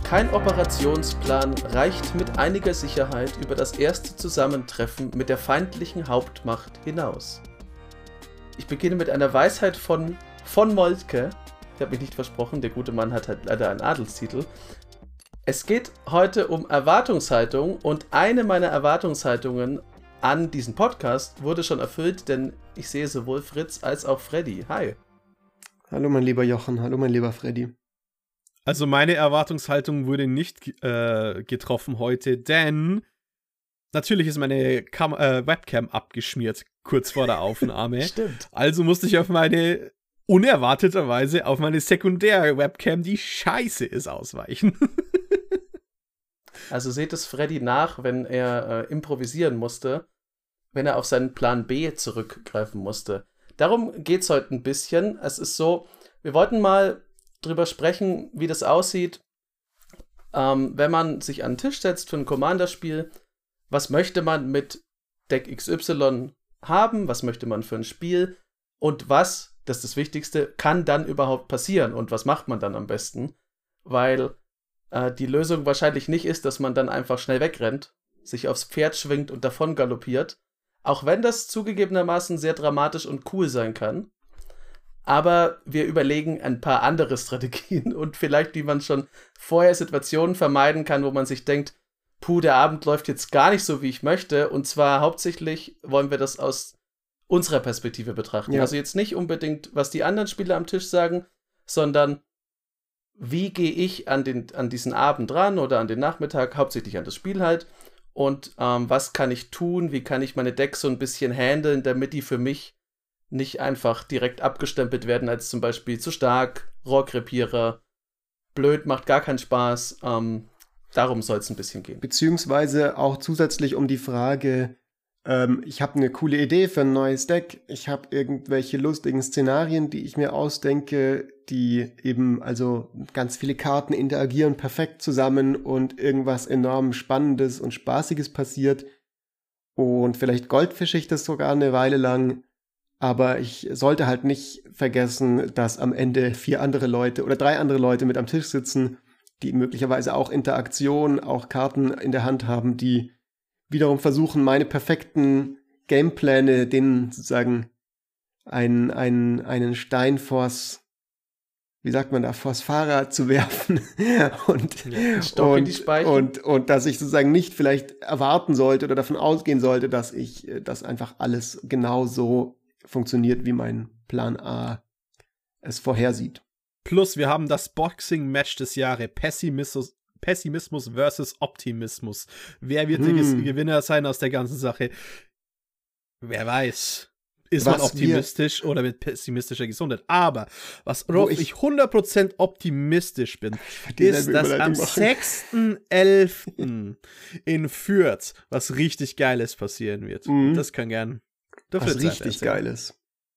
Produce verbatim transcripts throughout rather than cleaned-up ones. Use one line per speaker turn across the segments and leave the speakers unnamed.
Kein Operationsplan reicht mit einiger Sicherheit über das erste Zusammentreffen mit der feindlichen Hauptmacht hinaus. Ich beginne mit einer Weisheit von von Moltke. Ich habe mich nicht versprochen, der gute Mann hat halt leider einen Adelstitel. Es geht heute um Erwartungshaltung und eine meiner Erwartungshaltungen an diesen Podcast wurde schon erfüllt, denn ich sehe sowohl Fritz als auch Freddy. Hi.
Hallo mein lieber Jochen, hallo mein lieber Freddy.
Also meine Erwartungshaltung wurde nicht äh, getroffen heute, denn natürlich ist meine Kam- äh, Webcam abgeschmiert, kurz vor der Aufnahme.
Stimmt.
Also musste ich auf meine, unerwarteterweise, auf meine Sekundär-Webcam, die scheiße ist, ausweichen.
Also seht es Freddy nach, wenn er äh, improvisieren musste, wenn er auf seinen Plan B zurückgreifen musste. Darum geht's heute ein bisschen. Es ist so, wir wollten mal drüber sprechen, wie das aussieht, ähm, wenn man sich an den Tisch setzt für ein Commander-Spiel. Was möchte man mit Deck X Y haben? Was möchte man für ein Spiel? Und was, das ist das Wichtigste, kann dann überhaupt passieren? Und was macht man dann am besten? Weil äh, die Lösung wahrscheinlich nicht ist, dass man dann einfach schnell wegrennt, sich aufs Pferd schwingt und davon galoppiert. Auch wenn das zugegebenermaßen sehr dramatisch und cool sein kann. Aber wir überlegen ein paar andere Strategien und vielleicht, wie man schon vorher Situationen vermeiden kann, wo man sich denkt, puh, der Abend läuft jetzt gar nicht so, wie ich möchte. Und zwar hauptsächlich wollen wir das aus unserer Perspektive betrachten. Ja. Also jetzt nicht unbedingt, was die anderen Spieler am Tisch sagen, sondern wie gehe ich an, den, an diesen Abend ran oder an den Nachmittag, hauptsächlich an das Spiel halt. Und ähm, was kann ich tun, wie kann ich meine Decks so ein bisschen handeln, damit die für mich nicht einfach direkt abgestempelt werden als zum Beispiel zu stark, Rohrkrepierer, blöd, macht gar keinen Spaß. Ähm, darum soll es ein bisschen gehen.
Beziehungsweise auch zusätzlich um die Frage, ähm, ich habe eine coole Idee für ein neues Deck, ich habe irgendwelche lustigen Szenarien, die ich mir ausdenke, die eben, also ganz viele Karten interagieren perfekt zusammen und irgendwas enorm Spannendes und Spaßiges passiert. Und vielleicht goldfische ich das sogar eine Weile lang. Aber ich sollte halt nicht vergessen, dass am Ende vier andere Leute oder drei andere Leute mit am Tisch sitzen, die möglicherweise auch Interaktion, auch Karten in der Hand haben, die wiederum versuchen, meine perfekten Gamepläne, denen sozusagen einen, einen, einen Stein vors, wie sagt man da, vors Fahrrad zu werfen und,
ja, Stock in die Speichen.
und, und dass ich sozusagen nicht vielleicht erwarten sollte oder davon ausgehen sollte, dass ich das einfach alles genau so funktioniert, wie mein Plan A es vorhersieht.
Plus, wir haben das Boxing-Match des Jahres. Pessimismus, Pessimismus versus Optimismus. Wer wird hm. der Gewinner sein aus der ganzen Sache? Wer weiß. Ist was man optimistisch oder mit pessimistischer Gesundheit? Aber, was worauf ich, ich hundert Prozent optimistisch bin, ist, dass am sechsten elften in Fürth was richtig Geiles passieren wird.
Mhm.
Das kann gern
was richtig Geiles.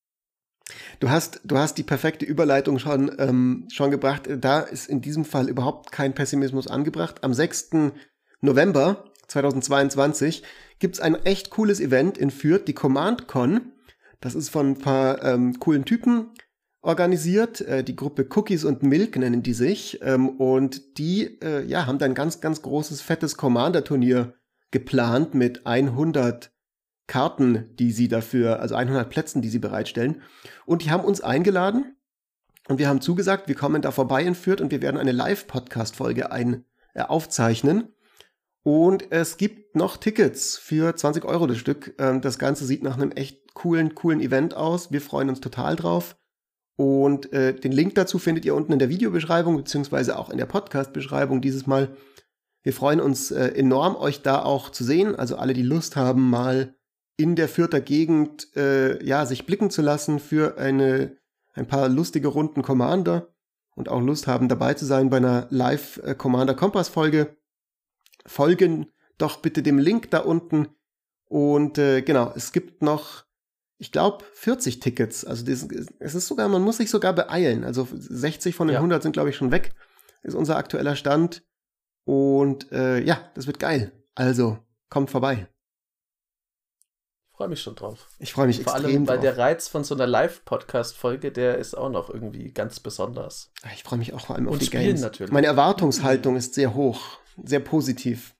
Du hast, du hast die perfekte Überleitung schon, ähm, schon gebracht. Da ist in diesem Fall überhaupt kein Pessimismus angebracht. Am sechsten November zweitausendzweiundzwanzig gibt's ein echt cooles Event in Fürth, die CommandCon. Das ist von ein paar ähm, coolen Typen organisiert. Äh, die Gruppe Cookies und Milk nennen die sich. Ähm, und die äh, ja, haben da ein ganz, ganz großes, fettes Commander-Turnier geplant mit hundert Karten, die sie dafür, also hundert Plätzen, die sie bereitstellen. Und die haben uns eingeladen und wir haben zugesagt, wir kommen da vorbei in Fürth und wir werden eine Live-Podcast-Folge ein, äh, aufzeichnen. Und es gibt noch Tickets für zwanzig Euro das Stück. Ähm, das Ganze sieht nach einem echt coolen, coolen Event aus. Wir freuen uns total drauf. Und äh, den Link dazu findet ihr unten in der Videobeschreibung, beziehungsweise auch in der Podcast-Beschreibung dieses Mal. Wir freuen uns äh, enorm, euch da auch zu sehen. Also alle, die Lust haben, mal in der Fürther Gegend äh, ja, sich blicken zu lassen für eine ein paar lustige Runden Commander und auch Lust haben, dabei zu sein bei einer Live-Commander-Kompass-Folge. Folgen doch bitte dem Link da unten. Und äh, genau, es gibt noch, ich glaube, vierzig Tickets. Also das, es ist sogar, man muss sich sogar beeilen. Also sechzig von den ja. hundert sind, glaube ich, schon weg. Ist unser aktueller Stand. Und äh, ja, das wird geil. Also, kommt vorbei.
freue mich schon drauf.
Ich freue mich
Vor
extrem
allem, weil
drauf.
der Reiz von so einer Live-Podcast-Folge, der ist auch noch irgendwie ganz besonders.
Ich freue mich auch vor allem auf
Und
die
Spielen
Games.
natürlich.
Meine Erwartungshaltung ist sehr hoch, sehr positiv.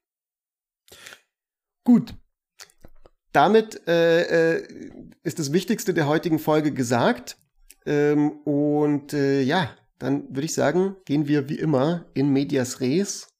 Gut. Damit äh, äh, ist das Wichtigste der heutigen Folge gesagt. Ähm, und äh, ja, dann würde ich sagen, gehen wir wie immer in medias res.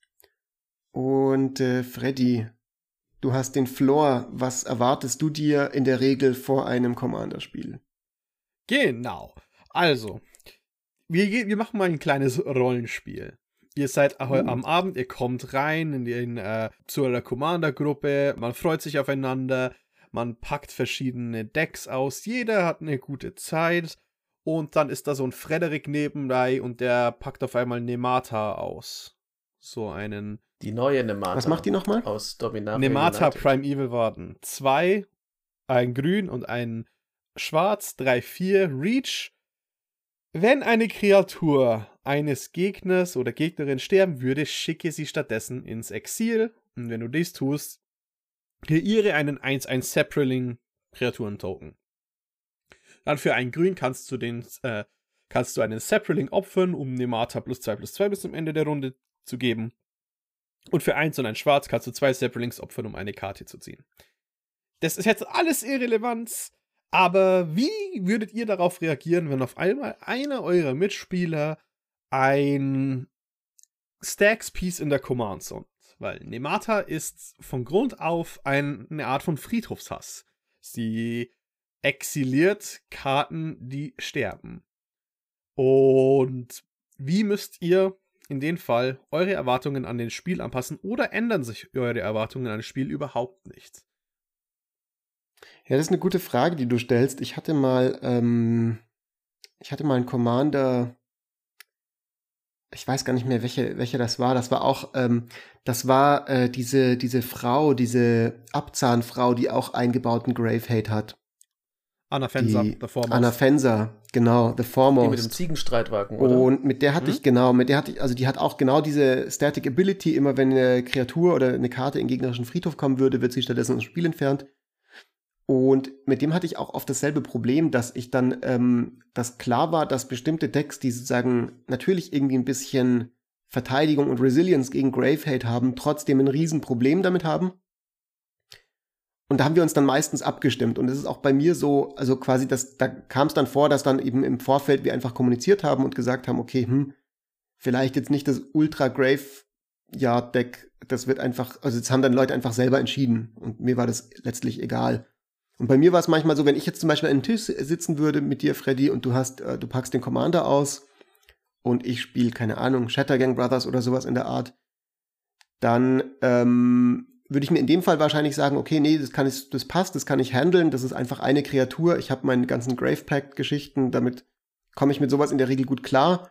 Und äh, Freddy, du hast den Floor. Was erwartest du dir in der Regel vor einem Commander-Spiel?
Genau. Also, wir, wir machen mal ein kleines Rollenspiel. Ihr seid uh. am Abend, ihr kommt rein in, in, äh, zu einer Commander-Gruppe, man freut sich aufeinander, man packt verschiedene Decks aus, jeder hat eine gute Zeit und dann ist da so ein Frederik nebenbei und der packt auf einmal Nemata aus. So einen...
Die neue Nemata.
Was macht die nochmal?
Aus Dominaria
Nemata
United.
Primeval Warden. Zwei, ein Grün und ein Schwarz, drei, vier, Reach. Wenn eine Kreatur eines Gegners oder Gegnerin sterben würde, schicke sie stattdessen ins Exil. Und wenn du dies tust, kreiere einen eins eins Sepraling Kreaturen-Token. Dann für ein Grün kannst du den äh, kannst du einen Sepraling opfern, um Nemata plus zwei plus zwei bis zum Ende der Runde zu geben. Und für eins und ein Schwarz kannst du zwei Sepralings opfern, um eine Karte zu ziehen. Das ist jetzt alles irrelevant, aber wie würdet ihr darauf reagieren, wenn auf einmal einer eurer Mitspieler ein Stacks-Piece in der Command Zone hat? Weil Nemata ist von Grund auf ein, eine Art von Friedhofshass. Sie exiliert Karten, die sterben. Und wie müsst ihr in dem Fall eure Erwartungen an den Spiel anpassen oder ändern sich eure Erwartungen an das Spiel überhaupt nicht?
Ja, das ist eine gute Frage, die du stellst. Ich hatte mal, ähm, ich hatte mal einen Commander, ich weiß gar nicht mehr, welche, welche das war. Das war auch, ähm, das war äh, diese, diese Frau, diese Abzahnfrau, die auch eingebauten Grave Hate hat.
Anna Fenser,
die,
The Foremost.
Anna Fenser, genau, The Foremost.
Die mit dem Ziegenstreitwagen, oder?
Und mit der hatte
Hm?
ich, genau, mit der hatte ich, also die hat auch genau diese Static Ability, immer wenn eine Kreatur oder eine Karte in den gegnerischen Friedhof kommen würde, wird sie stattdessen aus dem Spiel entfernt. Und mit dem hatte ich auch oft dasselbe Problem, dass ich dann, ähm, dass klar war, dass bestimmte Decks, die sozusagen natürlich irgendwie ein bisschen Verteidigung und Resilience gegen Grave Hate haben, trotzdem ein Riesenproblem damit haben. Und da haben wir uns dann meistens abgestimmt. Und es ist auch bei mir so, also quasi, dass, da kam es dann vor, dass dann eben im Vorfeld wir einfach kommuniziert haben und gesagt haben, okay, hm, vielleicht jetzt nicht das Ultra Grave Yard Deck, das wird einfach, also jetzt haben dann Leute einfach selber entschieden. Und mir war das letztlich egal. Und bei mir war es manchmal so, wenn ich jetzt zum Beispiel an einem Tisch sitzen würde mit dir, Freddy, und du hast, äh, du packst den Commander aus und ich spiele, keine Ahnung, Shattergang Brothers oder sowas in der Art, dann, ähm, würde ich mir in dem Fall wahrscheinlich sagen, okay, nee, das kann ich, das passt, das kann ich handeln, das ist einfach eine Kreatur, ich habe meine ganzen Grave Pact-Geschichten, damit komme ich mit sowas in der Regel gut klar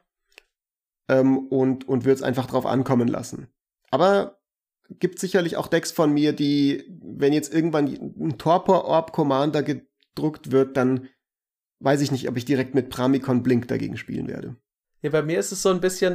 ähm, und, und würde es einfach drauf ankommen lassen. Aber gibt sicherlich auch Decks von mir, die, wenn jetzt irgendwann ein Torpor-Orb-Commander gedruckt wird, dann weiß ich nicht, ob ich direkt mit Pramikon Blink dagegen spielen werde.
Ja, bei mir ist es so ein bisschen,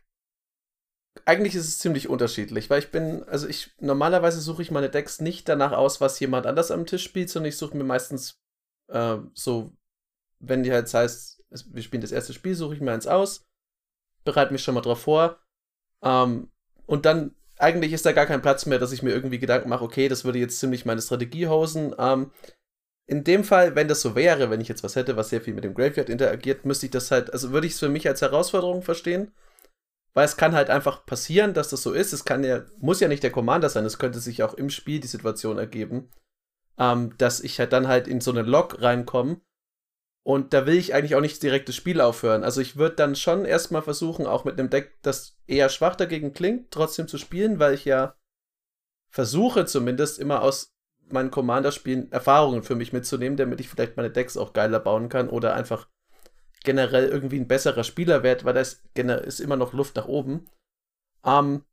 eigentlich ist es ziemlich unterschiedlich, weil ich bin, also ich, normalerweise suche ich meine Decks nicht danach aus, was jemand anders am Tisch spielt, sondern ich suche mir meistens äh, so, wenn die halt heißt, wir spielen das erste Spiel, suche ich mir eins aus, bereite mich schon mal drauf vor ähm, und dann, eigentlich ist da gar kein Platz mehr, dass ich mir irgendwie Gedanken mache, okay, das würde jetzt ziemlich meine Strategie hosen. Ähm, in dem Fall, wenn das so wäre, wenn ich jetzt was hätte, was sehr viel mit dem Graveyard interagiert, müsste ich das halt, also würde ich es für mich als Herausforderung verstehen. Weil es kann halt einfach passieren, dass das so ist. Es kann ja, muss ja nicht der Commander sein, es könnte sich auch im Spiel die Situation ergeben, ähm, dass ich halt dann halt in so eine Log reinkomme. Und da will ich eigentlich auch nicht direkt das Spiel aufhören. Also ich würde dann schon erstmal versuchen, auch mit einem Deck, das eher schwach dagegen klingt, trotzdem zu spielen, weil ich ja versuche zumindest immer aus meinen Commander-Spielen Erfahrungen für mich mitzunehmen, damit ich vielleicht meine Decks auch geiler bauen kann oder einfach generell irgendwie ein besserer Spieler werde, weil da ist, ist immer noch Luft nach oben. Ähm,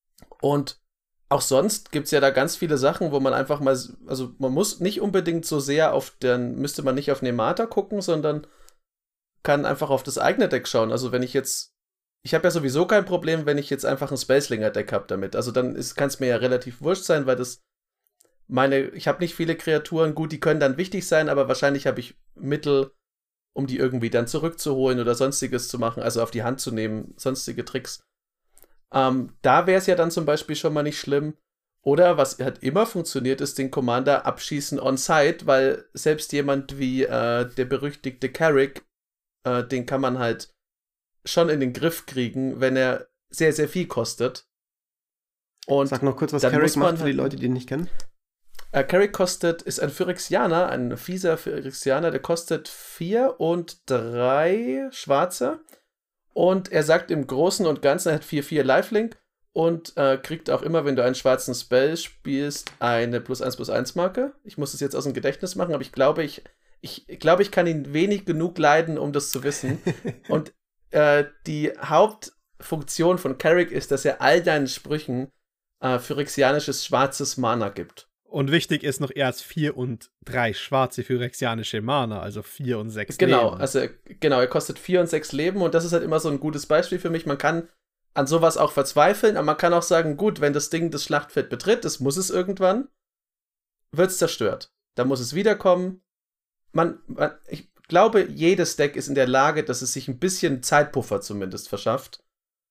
und auch sonst gibt es ja da ganz viele Sachen, wo man einfach mal, also man muss nicht unbedingt so sehr auf den, müsste man nicht auf Nemata gucken, sondern kann einfach auf das eigene Deck schauen. Also wenn ich jetzt, ich habe ja sowieso kein Problem, wenn ich jetzt einfach ein Spacelinger-Deck habe damit. Also dann kann es mir ja relativ wurscht sein, weil das meine, ich habe nicht viele Kreaturen, gut, die können dann wichtig sein, aber wahrscheinlich habe ich Mittel, um die irgendwie dann zurückzuholen oder sonstiges zu machen, also auf die Hand zu nehmen, sonstige Tricks. Ähm, da wäre es ja dann zum Beispiel schon mal nicht schlimm. Oder, was halt immer funktioniert, ist den Commander abschießen on-site, weil selbst jemand wie äh, der berüchtigte Carrick, äh, den kann man halt schon in den Griff kriegen, wenn er sehr, sehr viel kostet.
Und sag noch kurz, was Carrick macht für die Leute, die ihn nicht kennen.
Äh, Carrick kostet, ist ein Phyrexianer, ein fieser Phyrexianer, der kostet vier und drei Schwarze. Und er sagt im Großen und Ganzen, er hat vier vier Lifelink und äh, kriegt auch immer, wenn du einen schwarzen Spell spielst, eine plus eins plus eins Marke. Ich muss es jetzt aus dem Gedächtnis machen, aber ich glaube, ich, ich, ich, glaube, ich kann ihn wenig genug leiden, um das zu wissen. Und äh, die Hauptfunktion von Carrick ist, dass er all deinen Sprüchen äh, phyrexianisches schwarzes Mana gibt.
Und wichtig ist noch, er hat vier und drei schwarze phyrexianische Mana, also vier und sechs
genau,
Leben.
Also genau, er kostet vier und sechs Leben und das ist halt immer so ein gutes Beispiel für mich. Man kann an sowas auch verzweifeln, aber man kann auch sagen, gut, wenn das Ding das Schlachtfeld betritt, das muss es irgendwann, wird es zerstört. Da muss es wiederkommen. Man, man, ich glaube, jedes Deck ist in der Lage, dass es sich ein bisschen Zeitpuffer zumindest verschafft.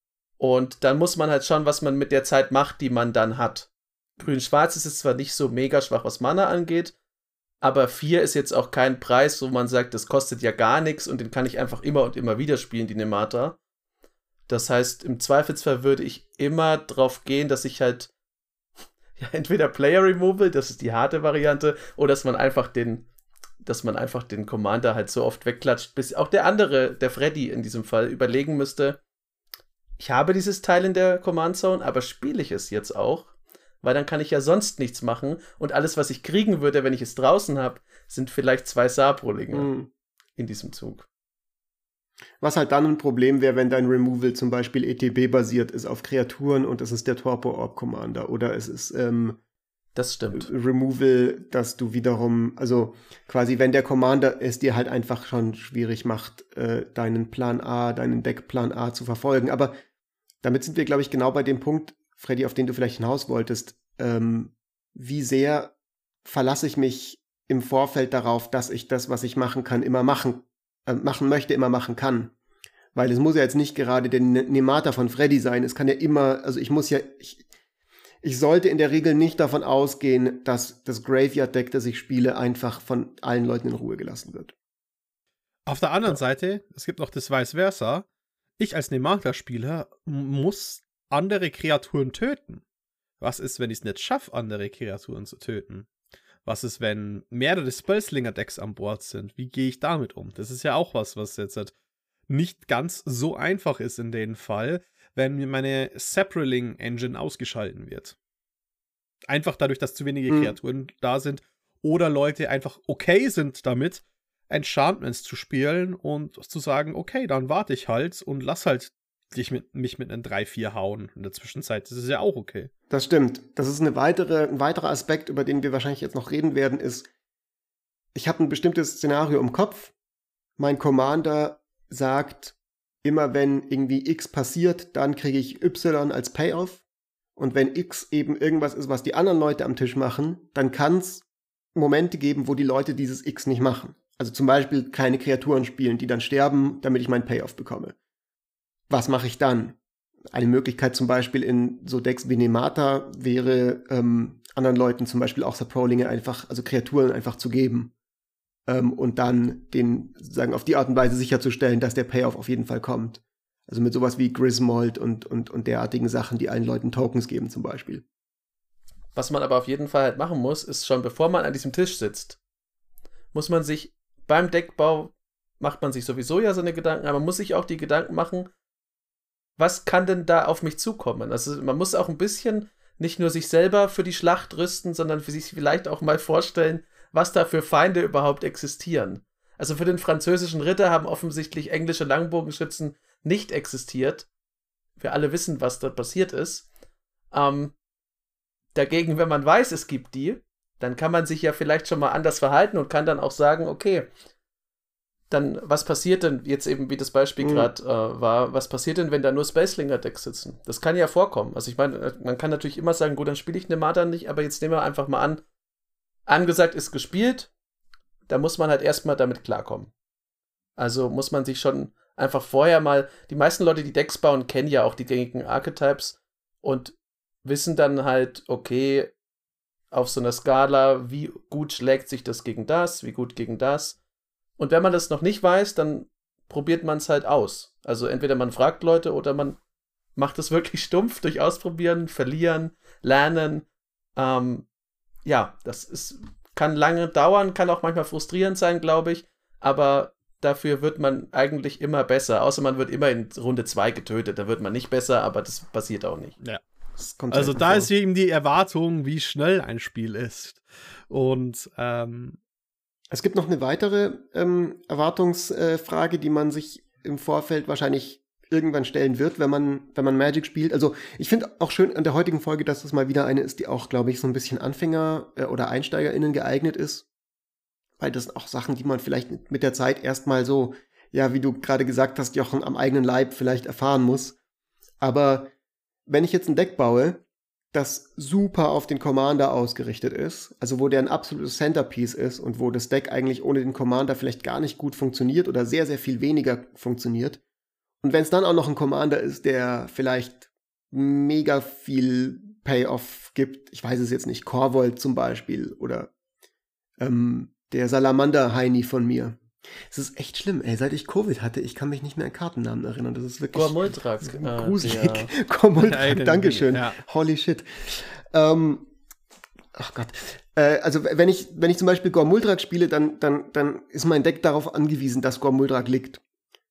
Und dann muss man halt schauen, was man mit der Zeit macht, die man dann hat. Grün-Schwarz ist jetzt zwar nicht so mega schwach, was Mana angeht, aber vier ist jetzt auch kein Preis, wo man sagt, das kostet ja gar nichts und den kann ich einfach immer und immer wieder spielen, die Nemata. Das heißt, im Zweifelsfall würde ich immer drauf gehen, dass ich halt ja, entweder Player Removal, das ist die harte Variante, oder dass man einfach den, dass man einfach den Commander halt so oft wegklatscht, bis auch der andere, der Freddy in diesem Fall, überlegen müsste, ich habe dieses Teil in der Command Zone, aber spiele ich es jetzt auch? Weil dann kann ich ja sonst nichts machen und alles, was ich kriegen würde, wenn ich es draußen habe, sind vielleicht zwei Saarbrüllinge mhm. in diesem Zug.
Was halt dann ein Problem wäre, wenn dein Removal zum Beispiel E T B-basiert ist auf Kreaturen und es ist der Torpor-Orb-Commander oder es ist ähm,
das stimmt.
Removal, dass du wiederum, also quasi wenn der Commander es dir halt einfach schon schwierig macht, äh, deinen Plan A, deinen Deckplan A zu verfolgen. Aber damit sind wir, glaube ich, genau bei dem Punkt, Freddy, auf den du vielleicht hinaus wolltest, ähm, wie sehr verlasse ich mich im Vorfeld darauf, dass ich das, was ich machen kann, immer machen, äh, machen möchte, immer machen kann. Weil es muss ja jetzt nicht gerade der Nemata von Freddy sein. Es kann ja immer, also ich muss ja, ich, ich sollte in der Regel nicht davon ausgehen, dass das Graveyard-Deck, das ich spiele, einfach von allen Leuten in Ruhe gelassen wird.
Auf der anderen ja. Seite, es gibt noch das Vice Versa. Ich als Nemata-Spieler muss andere Kreaturen töten. Was ist, wenn ich es nicht schaffe, andere Kreaturen zu töten? Was ist, wenn mehrere Spellslinger-Decks an Bord sind? Wie gehe ich damit um? Das ist ja auch was, was jetzt halt nicht ganz so einfach ist in dem Fall, wenn mir meine Saproling-Engine ausgeschalten wird. Einfach dadurch, dass zu wenige mhm. Kreaturen da sind oder Leute einfach okay sind damit, Enchantments zu spielen und zu sagen, okay, dann warte ich halt und lass halt dich mit, mich mit einem drei vier hauen in der Zwischenzeit. Das ist ja auch okay.
Das stimmt. Das ist eine weitere, ein weiterer Aspekt, über den wir wahrscheinlich jetzt noch reden werden, ist, ich habe ein bestimmtes Szenario im Kopf. Mein Commander sagt, immer wenn irgendwie X passiert, dann kriege ich Y als Payoff. Und wenn X eben irgendwas ist, was die anderen Leute am Tisch machen, dann kann es Momente geben, wo die Leute dieses X nicht machen. Also zum Beispiel keine Kreaturen spielen, die dann sterben, damit ich meinen Payoff bekomme. Was mache ich dann? Eine Möglichkeit zum Beispiel in so Decks wie Nemata wäre, ähm, anderen Leuten zum Beispiel auch Saprolinge einfach, also Kreaturen einfach zu geben. Ähm, und dann den, sozusagen auf die Art und Weise sicherzustellen, dass der Payoff auf jeden Fall kommt. Also mit sowas wie Griswold und, und, und derartigen Sachen, die allen Leuten Tokens geben zum Beispiel.
Was man aber auf jeden Fall halt machen muss, ist schon bevor man an diesem Tisch sitzt, muss man sich beim Deckbau, macht man sich sowieso ja seine Gedanken, aber man muss sich auch die Gedanken machen, was kann denn da auf mich zukommen? Also man muss auch ein bisschen nicht nur sich selber für die Schlacht rüsten, sondern für sich vielleicht auch mal vorstellen, was da für Feinde überhaupt existieren. Also für den französischen Ritter haben offensichtlich englische Langbogenschützen nicht existiert. Wir alle wissen, was dort passiert ist. Ähm, dagegen, wenn man weiß, es gibt die, dann kann man sich ja vielleicht schon mal anders verhalten und kann dann auch sagen, okay, dann, was passiert denn, jetzt eben wie das Beispiel mhm. gerade äh, war, was passiert denn, wenn da nur Spacelinger-Decks sitzen? Das kann ja vorkommen. Also ich meine, man kann natürlich immer sagen, gut, dann spiele ich Nemata nicht, aber jetzt nehmen wir einfach mal an, angesagt ist gespielt, da muss man halt erstmal damit klarkommen. Also muss man sich schon einfach vorher mal, die meisten Leute, die Decks bauen, kennen ja auch die gängigen Archetypes und wissen dann halt, okay, auf so einer Skala, wie gut schlägt sich das gegen das, wie gut gegen das. Und wenn man das noch nicht weiß, dann probiert man es halt aus. Also entweder man fragt Leute oder man macht es wirklich stumpf durch Ausprobieren, Verlieren, Lernen. Ähm, ja, das ist, kann lange dauern, kann auch manchmal frustrierend sein, glaube ich, aber dafür wird man eigentlich immer besser, außer man wird immer in Runde zwei getötet, da wird man nicht besser, aber das passiert auch nicht.
Ja. Also da vor. Ist eben die Erwartung, wie schnell ein Spiel ist. Und ähm,
es gibt noch eine weitere ähm, Erwartungsfrage, äh, die man sich im Vorfeld wahrscheinlich irgendwann stellen wird, wenn man, wenn man Magic spielt. Also ich finde auch schön an der heutigen Folge, dass das mal wieder eine ist, die auch, glaube ich, so ein bisschen Anfänger- äh, oder EinsteigerInnen geeignet ist. Weil das sind auch Sachen, die man vielleicht mit der Zeit erstmal so, ja, wie du gerade gesagt hast, Jochen, am eigenen Leib vielleicht erfahren muss. Aber wenn ich jetzt ein Deck baue, das super auf den Commander ausgerichtet ist, also wo der ein absolutes Centerpiece ist und wo das Deck eigentlich ohne den Commander vielleicht gar nicht gut funktioniert oder sehr, sehr viel weniger funktioniert. Und wenn es dann auch noch ein Commander ist, der vielleicht mega viel Payoff gibt, ich weiß es jetzt nicht, Korvold zum Beispiel oder ähm, der Salamander-Heini von mir. Es ist echt schlimm, ey, seit ich Covid hatte, ich kann mich nicht mehr an Kartennamen erinnern. Das ist wirklich
Gormuldrak,
gruselig. Äh, Gormuldrak, Dankeschön. Ja. Holy shit. Ähm, ach Gott. Äh, also wenn ich, wenn ich zum Beispiel Gormuldrak spiele, dann, dann, dann ist mein Deck darauf angewiesen, dass Gormuldrak liegt.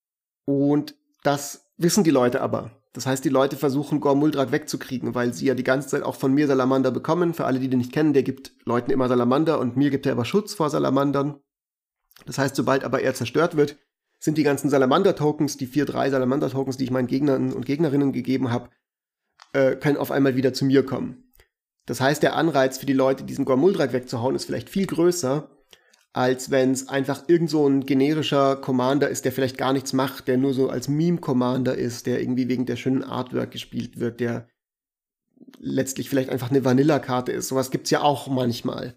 Und das wissen die Leute aber. Das heißt, die Leute versuchen, Gormuldrak wegzukriegen, weil sie ja die ganze Zeit auch von mir Salamander bekommen. Für alle, die den nicht kennen, der gibt Leuten immer Salamander und mir gibt er aber Schutz vor Salamandern. Das heißt, sobald aber er zerstört wird, sind die ganzen Salamander-Tokens, die vier, drei Salamander-Tokens, die ich meinen Gegnern und Gegnerinnen gegeben habe, äh, können auf einmal wieder zu mir kommen. Das heißt, der Anreiz für die Leute, diesen Gormuldrak wegzuhauen, ist vielleicht viel größer, als wenn es einfach irgend so ein generischer Commander ist, der vielleicht gar nichts macht, der nur so als Meme-Commander ist, der irgendwie wegen der schönen Artwork gespielt wird, der letztlich vielleicht einfach eine Vanilla-Karte ist. Sowas gibt's ja auch manchmal.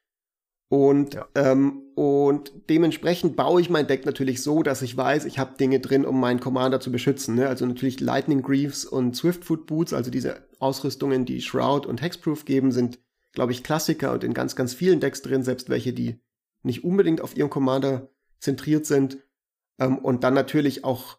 Und, ja. ähm, und dementsprechend baue ich mein Deck natürlich so, dass ich weiß, ich habe Dinge drin, um meinen Commander zu beschützen. Ne? Also natürlich Lightning Greaves und Swiftfoot Boots, also diese Ausrüstungen, die Shroud und Hexproof geben, sind, glaube ich, Klassiker und in ganz, ganz vielen Decks drin, selbst welche, die nicht unbedingt auf ihrem Commander zentriert sind. Ähm, und dann natürlich auch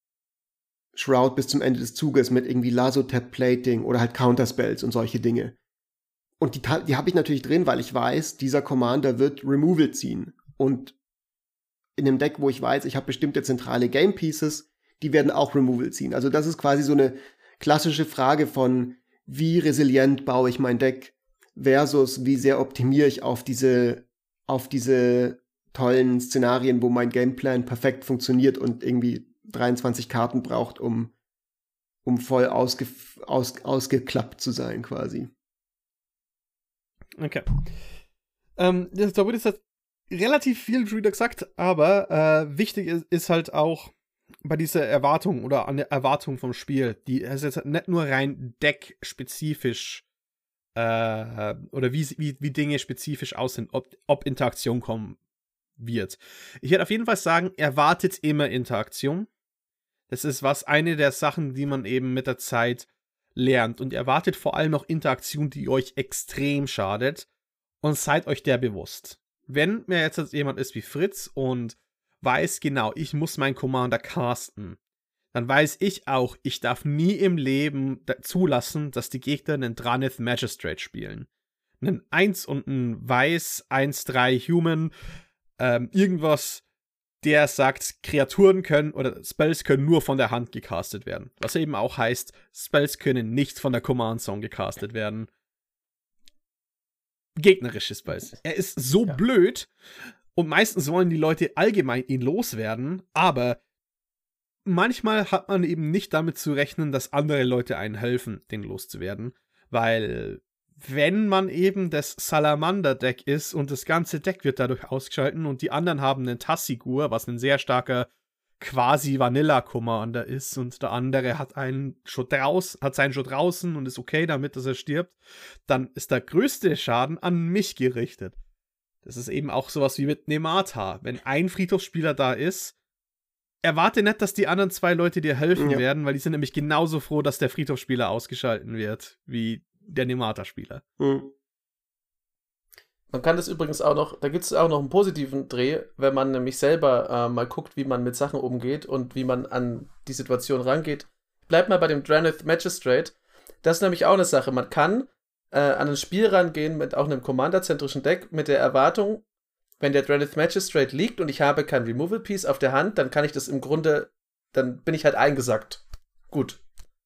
Shroud bis zum Ende des Zuges mit irgendwie Lasso-Tap-Plating oder halt Counterspells und solche Dinge. Und die, die habe ich natürlich drin, weil ich weiß, dieser Commander wird Removal ziehen. Und in einem Deck, wo ich weiß, ich habe bestimmte zentrale Game Pieces, die werden auch Removal ziehen. Also das ist quasi so eine klassische Frage von, wie resilient baue ich mein Deck versus wie sehr optimiere ich auf diese, auf diese tollen Szenarien, wo mein Gameplan perfekt funktioniert und irgendwie dreiundzwanzig Karten braucht, um, um voll ausge, aus, ausgeklappt zu sein quasi.
Okay. Ähm, das, da wurde jetzt relativ viel schon wieder gesagt, aber äh, wichtig ist, ist halt auch bei dieser Erwartung oder an der Erwartung vom Spiel, die ist jetzt nicht nur rein deckspezifisch äh, oder wie, wie, wie Dinge spezifisch aussehen, ob, ob Interaktion kommen wird. Ich werde auf jeden Fall sagen, erwartet immer Interaktion. Das ist was, eine der Sachen, die man eben mit der Zeit lernt. Und erwartet vor allem noch Interaktion, die euch extrem schadet. Und seid euch der bewusst. Wenn mir jetzt jemand ist wie Fritz und weiß genau, ich muss meinen Commander casten, dann weiß ich auch, ich darf nie im Leben zulassen, dass die Gegner einen Dranith Magistrate spielen. Einen eins und ein Weiß, eins drei Human, ähm, irgendwas, der sagt, Kreaturen können oder Spells können nur von der Hand gecastet werden. Was eben auch heißt, Spells können nicht von der Command Zone gecastet werden. Gegnerische Spells. Er ist so ja. blöd und meistens wollen die Leute allgemein ihn loswerden, aber manchmal hat man eben nicht damit zu rechnen, dass andere Leute einen helfen, den loszuwerden, weil wenn man eben das Salamander-Deck ist und das ganze Deck wird dadurch ausgeschalten und die anderen haben einen Tassigur, was ein sehr starker quasi Vanilla-Commander ist und der andere hat einen schon draußen, hat seinen schon draußen und ist okay damit, dass er stirbt, dann ist der größte Schaden an mich gerichtet. Das ist eben auch sowas wie mit Nemata. Wenn ein Friedhofsspieler da ist, erwarte nicht, dass die anderen zwei Leute dir helfen ja. werden, weil die sind nämlich genauso froh, dass der Friedhofsspieler ausgeschalten wird, wie der Nemata-Spieler.
Mhm.
Man kann das übrigens auch noch, da gibt es auch noch einen positiven Dreh, wenn man nämlich selber äh, mal guckt, wie man mit Sachen umgeht und wie man an die Situation rangeht. Bleib mal bei dem Drannith Magistrate. Das ist nämlich auch eine Sache. Man kann äh, an ein Spiel rangehen mit auch einem Commander-zentrischen Deck mit der Erwartung, wenn der Drannith Magistrate liegt und ich habe kein Removal-Piece auf der Hand, dann kann ich das im Grunde, dann bin ich halt eingesackt. Gut.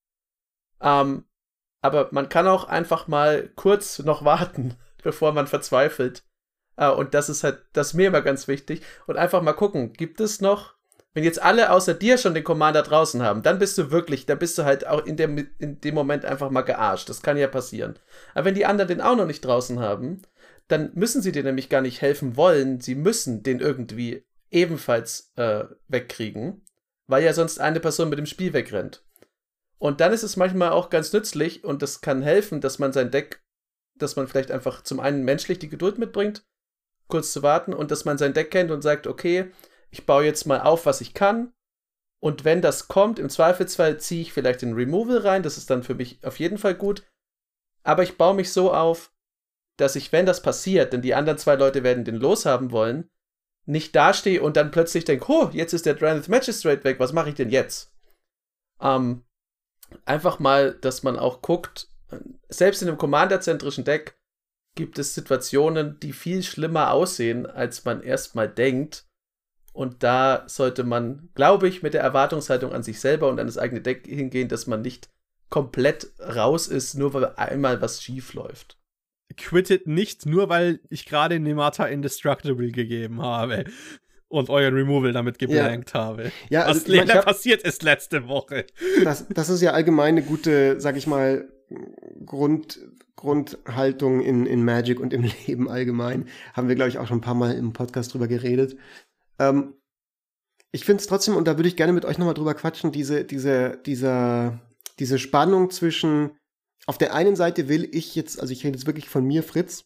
Ähm, aber man kann auch einfach mal kurz noch warten, bevor man verzweifelt. Äh, und das ist halt, das ist mir immer ganz wichtig. Und einfach mal gucken, gibt es noch, wenn jetzt alle außer dir schon den Commander draußen haben, dann bist du wirklich, dann bist du halt auch in dem, in dem Moment einfach mal gearscht. Das kann ja passieren. Aber wenn die anderen den auch noch nicht draußen haben, dann müssen sie dir nämlich gar nicht helfen wollen. Sie müssen den irgendwie ebenfalls äh, wegkriegen, weil ja sonst eine Person mit dem Spiel wegrennt. Und dann ist es manchmal auch ganz nützlich und das kann helfen, dass man sein Deck, dass man vielleicht einfach zum einen menschlich die Geduld mitbringt, kurz zu warten und dass man sein Deck kennt und sagt, okay, ich baue jetzt mal auf, was ich kann und wenn das kommt, im Zweifelsfall ziehe ich vielleicht den Removal rein, das ist dann für mich auf jeden Fall gut, aber ich baue mich so auf, dass ich, wenn das passiert, denn die anderen zwei Leute werden den loshaben wollen, nicht dastehe und dann plötzlich denke, oh, jetzt ist der Drannith Magistrate weg, was mache ich denn jetzt? Ähm, einfach mal, dass man auch guckt, selbst in einem Commander-zentrischen Deck gibt es Situationen, die viel schlimmer aussehen, als man erstmal denkt. Und da sollte man, glaube ich, mit der Erwartungshaltung an sich selber und an das eigene Deck hingehen, dass man nicht komplett raus ist, nur weil einmal was schief läuft.
Quittet nicht, nur weil ich gerade Nemata Indestructible gegeben habe und euren Removal damit geblankt ja. habe.
Ja,
was
also, leider
hab, passiert ist letzte Woche.
Das, das ist ja allgemein eine gute, sag ich mal, Grund, Grundhaltung in, in Magic und im Leben allgemein. Haben wir, glaube ich, auch schon ein paar Mal im Podcast drüber geredet. Ähm, ich finde es trotzdem, und da würde ich gerne mit euch nochmal drüber quatschen, diese, diese, dieser, diese Spannung zwischen auf der einen Seite will ich jetzt, also ich rede jetzt wirklich von mir, Fritz,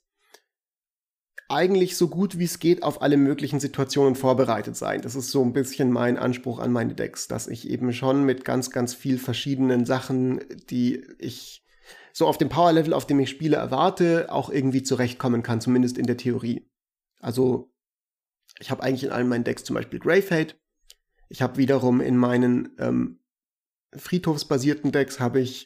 eigentlich so gut wie es geht auf alle möglichen Situationen vorbereitet sein. Das ist so ein bisschen mein Anspruch an meine Decks, dass ich eben schon mit ganz, ganz viel verschiedenen Sachen, die ich so auf dem Power-Level, auf dem ich spiele, erwarte, auch irgendwie zurechtkommen kann, zumindest in der Theorie. Also ich habe eigentlich in allen meinen Decks zum Beispiel Gravehate. Ich habe wiederum in meinen ähm, friedhofsbasierten Decks habe ich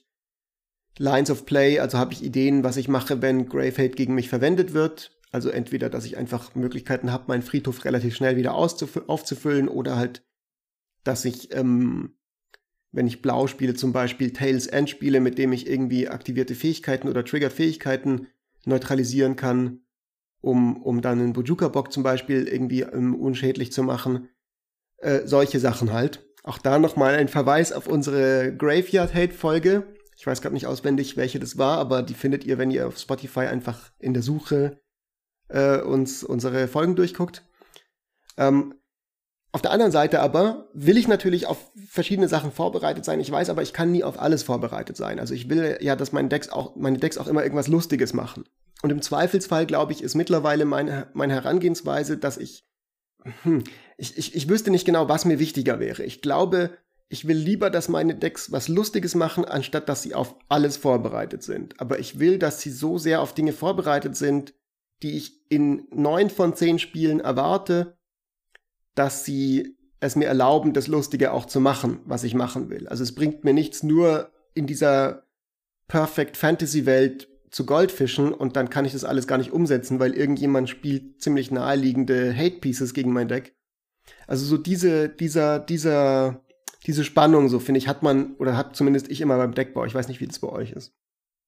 Lines of Play, also habe ich Ideen, was ich mache, wenn Gravehate gegen mich verwendet wird. Also entweder, dass ich einfach Möglichkeiten habe, meinen Friedhof relativ schnell wieder auszuf- aufzufüllen oder halt, dass ich, ähm, wenn ich Blau spiele, zum Beispiel Tails End spiele, mit dem ich irgendwie aktivierte Fähigkeiten oder Trigger-Fähigkeiten neutralisieren kann, um, um dann einen Bojuka-Bock zum Beispiel irgendwie ähm, unschädlich zu machen. Äh, solche Sachen halt. Auch da nochmal ein Verweis auf unsere Graveyard-Hate-Folge. Ich weiß gerade nicht auswendig, welche das war, aber die findet ihr, wenn ihr auf Spotify einfach in der Suche äh, uns unsere Folgen durchguckt. Ähm, auf der anderen Seite aber will ich natürlich auf verschiedene Sachen vorbereitet sein. Ich weiß aber, ich kann nie auf alles vorbereitet sein. Also ich will ja, dass meine Decks auch, meine Decks auch immer irgendwas Lustiges machen. Und im Zweifelsfall, glaube ich, ist mittlerweile meine, meine Herangehensweise, dass ich, hm, ich, ich, ich wüsste nicht genau, was mir wichtiger wäre. Ich glaube, ich will lieber, dass meine Decks was Lustiges machen, anstatt dass sie auf alles vorbereitet sind. Aber ich will, dass sie so sehr auf Dinge vorbereitet sind, die ich in neun von zehn Spielen erwarte, dass sie es mir erlauben, das Lustige auch zu machen, was ich machen will. Also es bringt mir nichts, nur in dieser Perfect Fantasy Welt zu Goldfischen und dann kann ich das alles gar nicht umsetzen, weil irgendjemand spielt ziemlich naheliegende Hate Pieces gegen mein Deck. Also so diese, dieser, dieser, diese Spannung, so finde ich, hat man, oder hat zumindest ich immer beim Deckbau. Ich weiß nicht, wie das bei euch ist.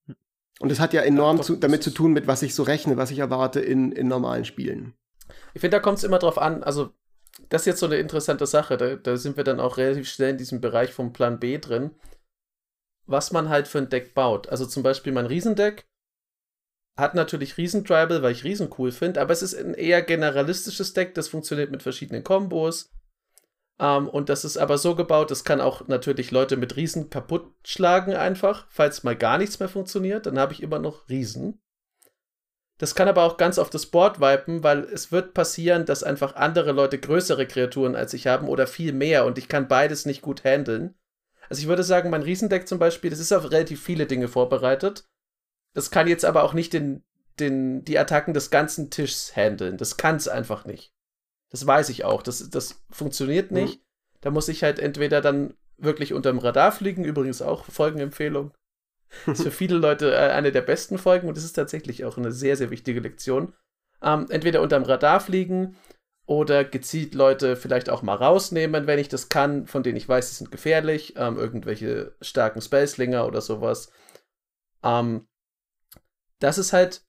Und das hat ja enorm ja, doch, zu, damit zu tun, mit was ich so rechne, was ich erwarte in, in normalen Spielen.
Ich finde, da kommt es immer drauf an, also das ist jetzt so eine interessante Sache, da, da sind wir dann auch relativ schnell in diesem Bereich vom Plan B drin, was man halt für ein Deck baut. Also zum Beispiel mein Riesendeck hat natürlich Riesentribal, weil ich Riesen cool finde, aber es ist ein eher generalistisches Deck, das funktioniert mit verschiedenen Kombos. Um, und das ist aber so gebaut, das kann auch natürlich Leute mit Riesen kaputt schlagen einfach, falls mal gar nichts mehr funktioniert, dann habe ich immer noch Riesen. Das kann aber auch ganz auf das Board wipen, weil es wird passieren, dass einfach andere Leute größere Kreaturen als ich haben oder viel mehr und ich kann beides nicht gut handeln. Also ich würde sagen, mein Riesendeck zum Beispiel, das ist auf relativ viele Dinge vorbereitet. Das kann jetzt aber auch nicht den, den, die Attacken des ganzen Tischs handeln. Das kann es einfach nicht. Das weiß ich auch. Das, das funktioniert nicht. Mhm. Da muss ich halt entweder dann wirklich unterm Radar fliegen, übrigens auch Folgenempfehlung. Das ist für viele Leute äh, eine der besten Folgen und das ist tatsächlich auch eine sehr, sehr wichtige Lektion. Ähm, entweder unterm Radar fliegen oder gezielt Leute vielleicht auch mal rausnehmen, wenn ich das kann, von denen ich weiß, sie sind gefährlich. Ähm, irgendwelche starken Spellslinger oder sowas. Ähm, das ist halt,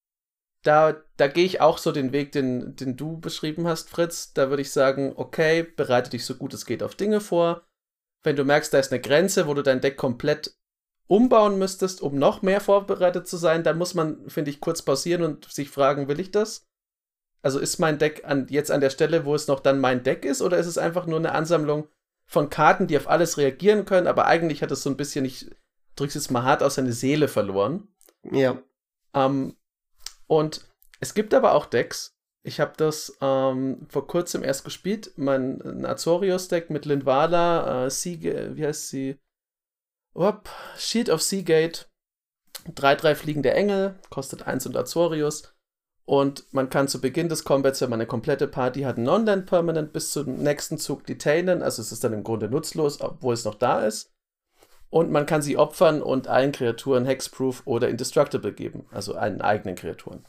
da, da gehe ich auch so den Weg, den, den du beschrieben hast, Fritz. Da würde ich sagen, okay, bereite dich so gut es geht auf Dinge vor. Wenn du merkst, da ist eine Grenze, wo du dein Deck komplett umbauen müsstest, um noch mehr vorbereitet zu sein, dann muss man, finde ich, kurz pausieren und sich fragen, will ich das? Also ist mein Deck an, jetzt an der Stelle, wo es noch dann mein Deck ist, oder ist es einfach nur eine Ansammlung von Karten, die auf alles reagieren können, aber eigentlich hat es so ein bisschen, ich drück's jetzt mal hart aus, seine Seele verloren.
Ja.
Ähm, und es gibt aber auch Decks, ich habe das ähm, vor kurzem erst gespielt, mein Azorius-Deck mit Lindvala, äh, Sea, wie heißt sie? Upp, Shield of Seagate, drei drei fliegende Engel, kostet eins und Azorius. Und man kann zu Beginn des Combats, wenn man eine komplette Party hat, Non-Land-Permanent bis zum nächsten Zug detainen. Also es ist dann im Grunde nutzlos, obwohl es noch da ist. Und man kann sie opfern und allen Kreaturen Hexproof oder Indestructible geben. Also allen eigenen Kreaturen.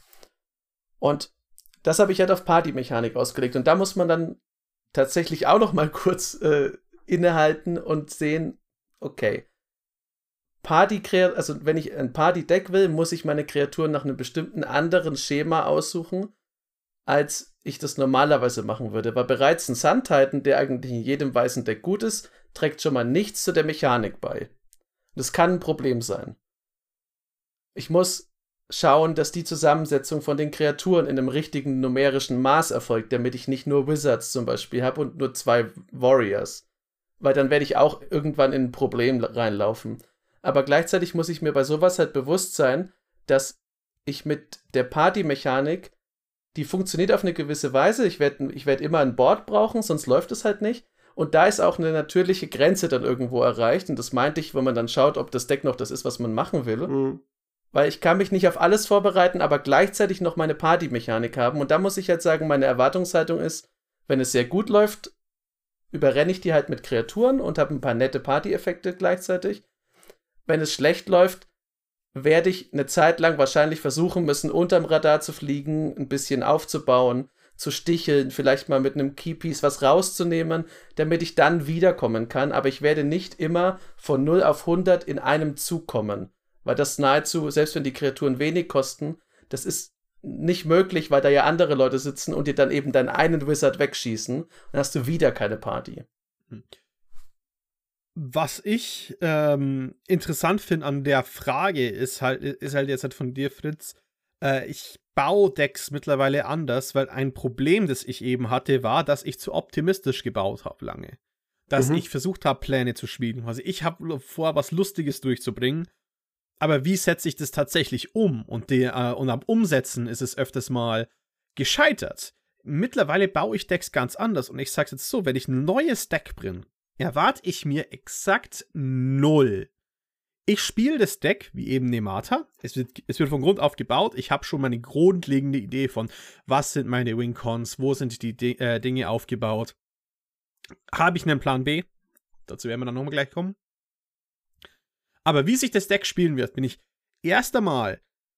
Und das habe ich halt auf Party-Mechanik ausgelegt. Und da muss man dann tatsächlich auch noch mal kurz äh, innehalten und sehen, okay, Party, also wenn ich ein Party-Deck will, muss ich meine Kreaturen nach einem bestimmten anderen Schema aussuchen, als ich das normalerweise machen würde. Weil bereits ein Sun Titan, der eigentlich in jedem weißen Deck gut ist, trägt schon mal nichts zu der Mechanik bei. Das kann ein Problem sein. Ich muss schauen, dass die Zusammensetzung von den Kreaturen in einem richtigen numerischen Maß erfolgt, damit ich nicht nur Wizards zum Beispiel habe und nur zwei Warriors. Weil dann werde ich auch irgendwann in ein Problem reinlaufen. Aber gleichzeitig muss ich mir bei sowas halt bewusst sein, dass ich mit der Party-Mechanik, die funktioniert auf eine gewisse Weise, ich werde ich werd immer ein Board brauchen, sonst läuft es halt nicht. Und da ist auch eine natürliche Grenze dann irgendwo erreicht. Und das meinte ich, wenn man dann schaut, ob das Deck noch das ist, was man machen will. Mhm. Weil ich kann mich nicht auf alles vorbereiten, aber gleichzeitig noch meine Party-Mechanik haben. Und da muss ich halt sagen, meine Erwartungshaltung ist, wenn es sehr gut läuft, überrenne ich die halt mit Kreaturen und habe ein paar nette Party-Effekte gleichzeitig. Wenn es schlecht läuft, werde ich eine Zeit lang wahrscheinlich versuchen müssen, unterm Radar zu fliegen, ein bisschen aufzubauen, zu sticheln, vielleicht mal mit einem Keypiece was rauszunehmen, damit ich dann wiederkommen kann. Aber ich werde nicht immer von null auf hundert in einem Zug kommen. Weil das nahezu, selbst wenn die Kreaturen wenig kosten, das ist nicht möglich, weil da ja andere Leute sitzen und dir dann eben deinen einen Wizard wegschießen. Dann hast du wieder keine Party. Hm.
Was ich ähm, interessant finde an der Frage ist halt, ist halt jetzt halt von dir, Fritz, äh, ich baue Decks mittlerweile anders, weil ein Problem, das ich eben hatte, war, dass ich zu optimistisch gebaut habe lange. Dass mhm. ich versucht habe, Pläne zu spielen. Also ich habe vor, was Lustiges durchzubringen, aber wie setze ich das tatsächlich um? Und, die, äh, und am Umsetzen ist es öfters mal gescheitert. Mittlerweile baue ich Decks ganz anders und ich sag's jetzt so, wenn ich ein neues Deck bringe, erwarte ich mir exakt null. Ich spiele das Deck, wie eben Nemata. Es wird, es wird von Grund auf gebaut. Ich habe schon meine grundlegende Idee von, was sind meine Wing-Cons, wo sind die D- äh, Dinge aufgebaut. Habe ich einen Plan B? Dazu werden wir dann nochmal gleich kommen. Aber wie sich das Deck spielen wird, bin ich erst einmal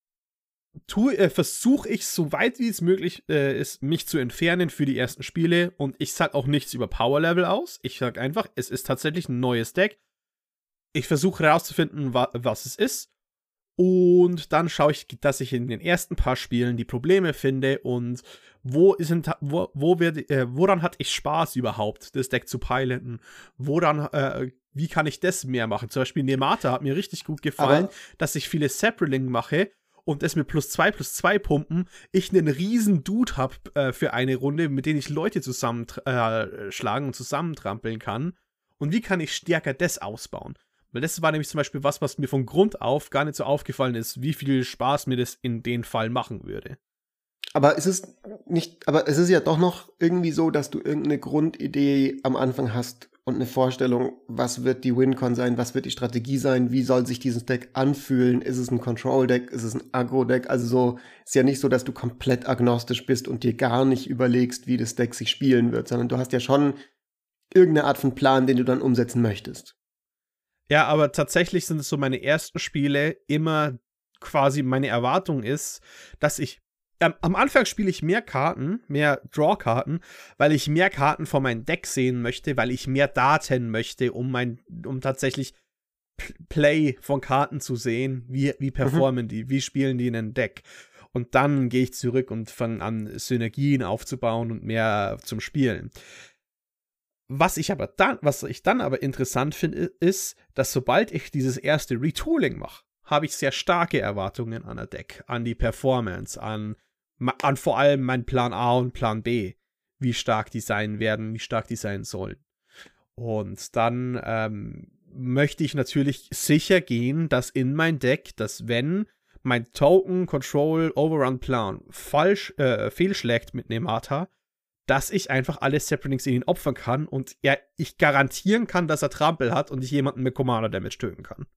äh, versuche ich, so weit wie es möglich äh, ist, mich zu entfernen für die ersten Spiele. Und ich sage auch nichts über Power-Level aus. Ich sage einfach, es ist tatsächlich ein neues Deck. Ich versuche herauszufinden, wa- was es ist. Und dann schaue ich, dass ich in den ersten paar Spielen die Probleme finde und wo ist, wo, wo wird, äh, woran hatte ich Spaß überhaupt, das Deck zu piloten? Woran, äh, wie kann ich das mehr machen? Zum Beispiel Nemata hat mir richtig gut gefallen, aber dass ich viele Saproling mache und das mit plus zwei, plus zwei Pumpen, ich einen riesen Dude habe äh, für eine Runde, mit dem ich Leute zusammenschlagen äh, und zusammentrampeln kann. Und wie kann ich stärker das ausbauen? Weil das war nämlich zum Beispiel was, was mir von Grund auf gar nicht so aufgefallen ist, wie viel Spaß mir das in den Fall machen würde.
Aber es ist nicht, aber es ist ja doch noch irgendwie so, dass du irgendeine Grundidee am Anfang hast und eine Vorstellung, was wird die Wincon sein, was wird die Strategie sein, wie soll sich dieses Deck anfühlen, ist es ein Control-Deck, ist es ein Aggro-Deck, also so, ist ja nicht so, dass du komplett agnostisch bist und dir gar nicht überlegst, wie das Deck sich spielen wird, sondern du hast ja schon irgendeine Art von Plan, den du dann umsetzen möchtest.
Ja, aber tatsächlich sind es so meine ersten Spiele immer quasi meine Erwartung ist, dass ich ähm, am Anfang spiele ich mehr Karten, mehr Draw-Karten, weil ich mehr Karten von meinem Deck sehen möchte, weil ich mehr Daten möchte, um mein, um tatsächlich P- Play von Karten zu sehen, wie, wie performen mhm. die, wie spielen die in ein Deck. Und dann gehe ich zurück und fange an, Synergien aufzubauen und mehr zum Spielen. Was ich aber dann, was ich dann aber interessant finde, ist, dass sobald ich dieses erste Retooling mache, habe ich sehr starke Erwartungen an ein Deck, an die Performance, an, an vor allem mein Plan A und Plan B, wie stark die sein werden, wie stark die sein sollen. Und dann ähm, möchte ich natürlich sicher gehen, dass in mein Deck, dass wenn mein Token, Control, Overrun Plan falsch, äh, fehlschlägt mit Nemata, dass ich einfach alle Saplings in ihn opfern kann und er, ich garantieren kann, dass er Trampel hat und ich jemanden mit Commander Damage töten kann.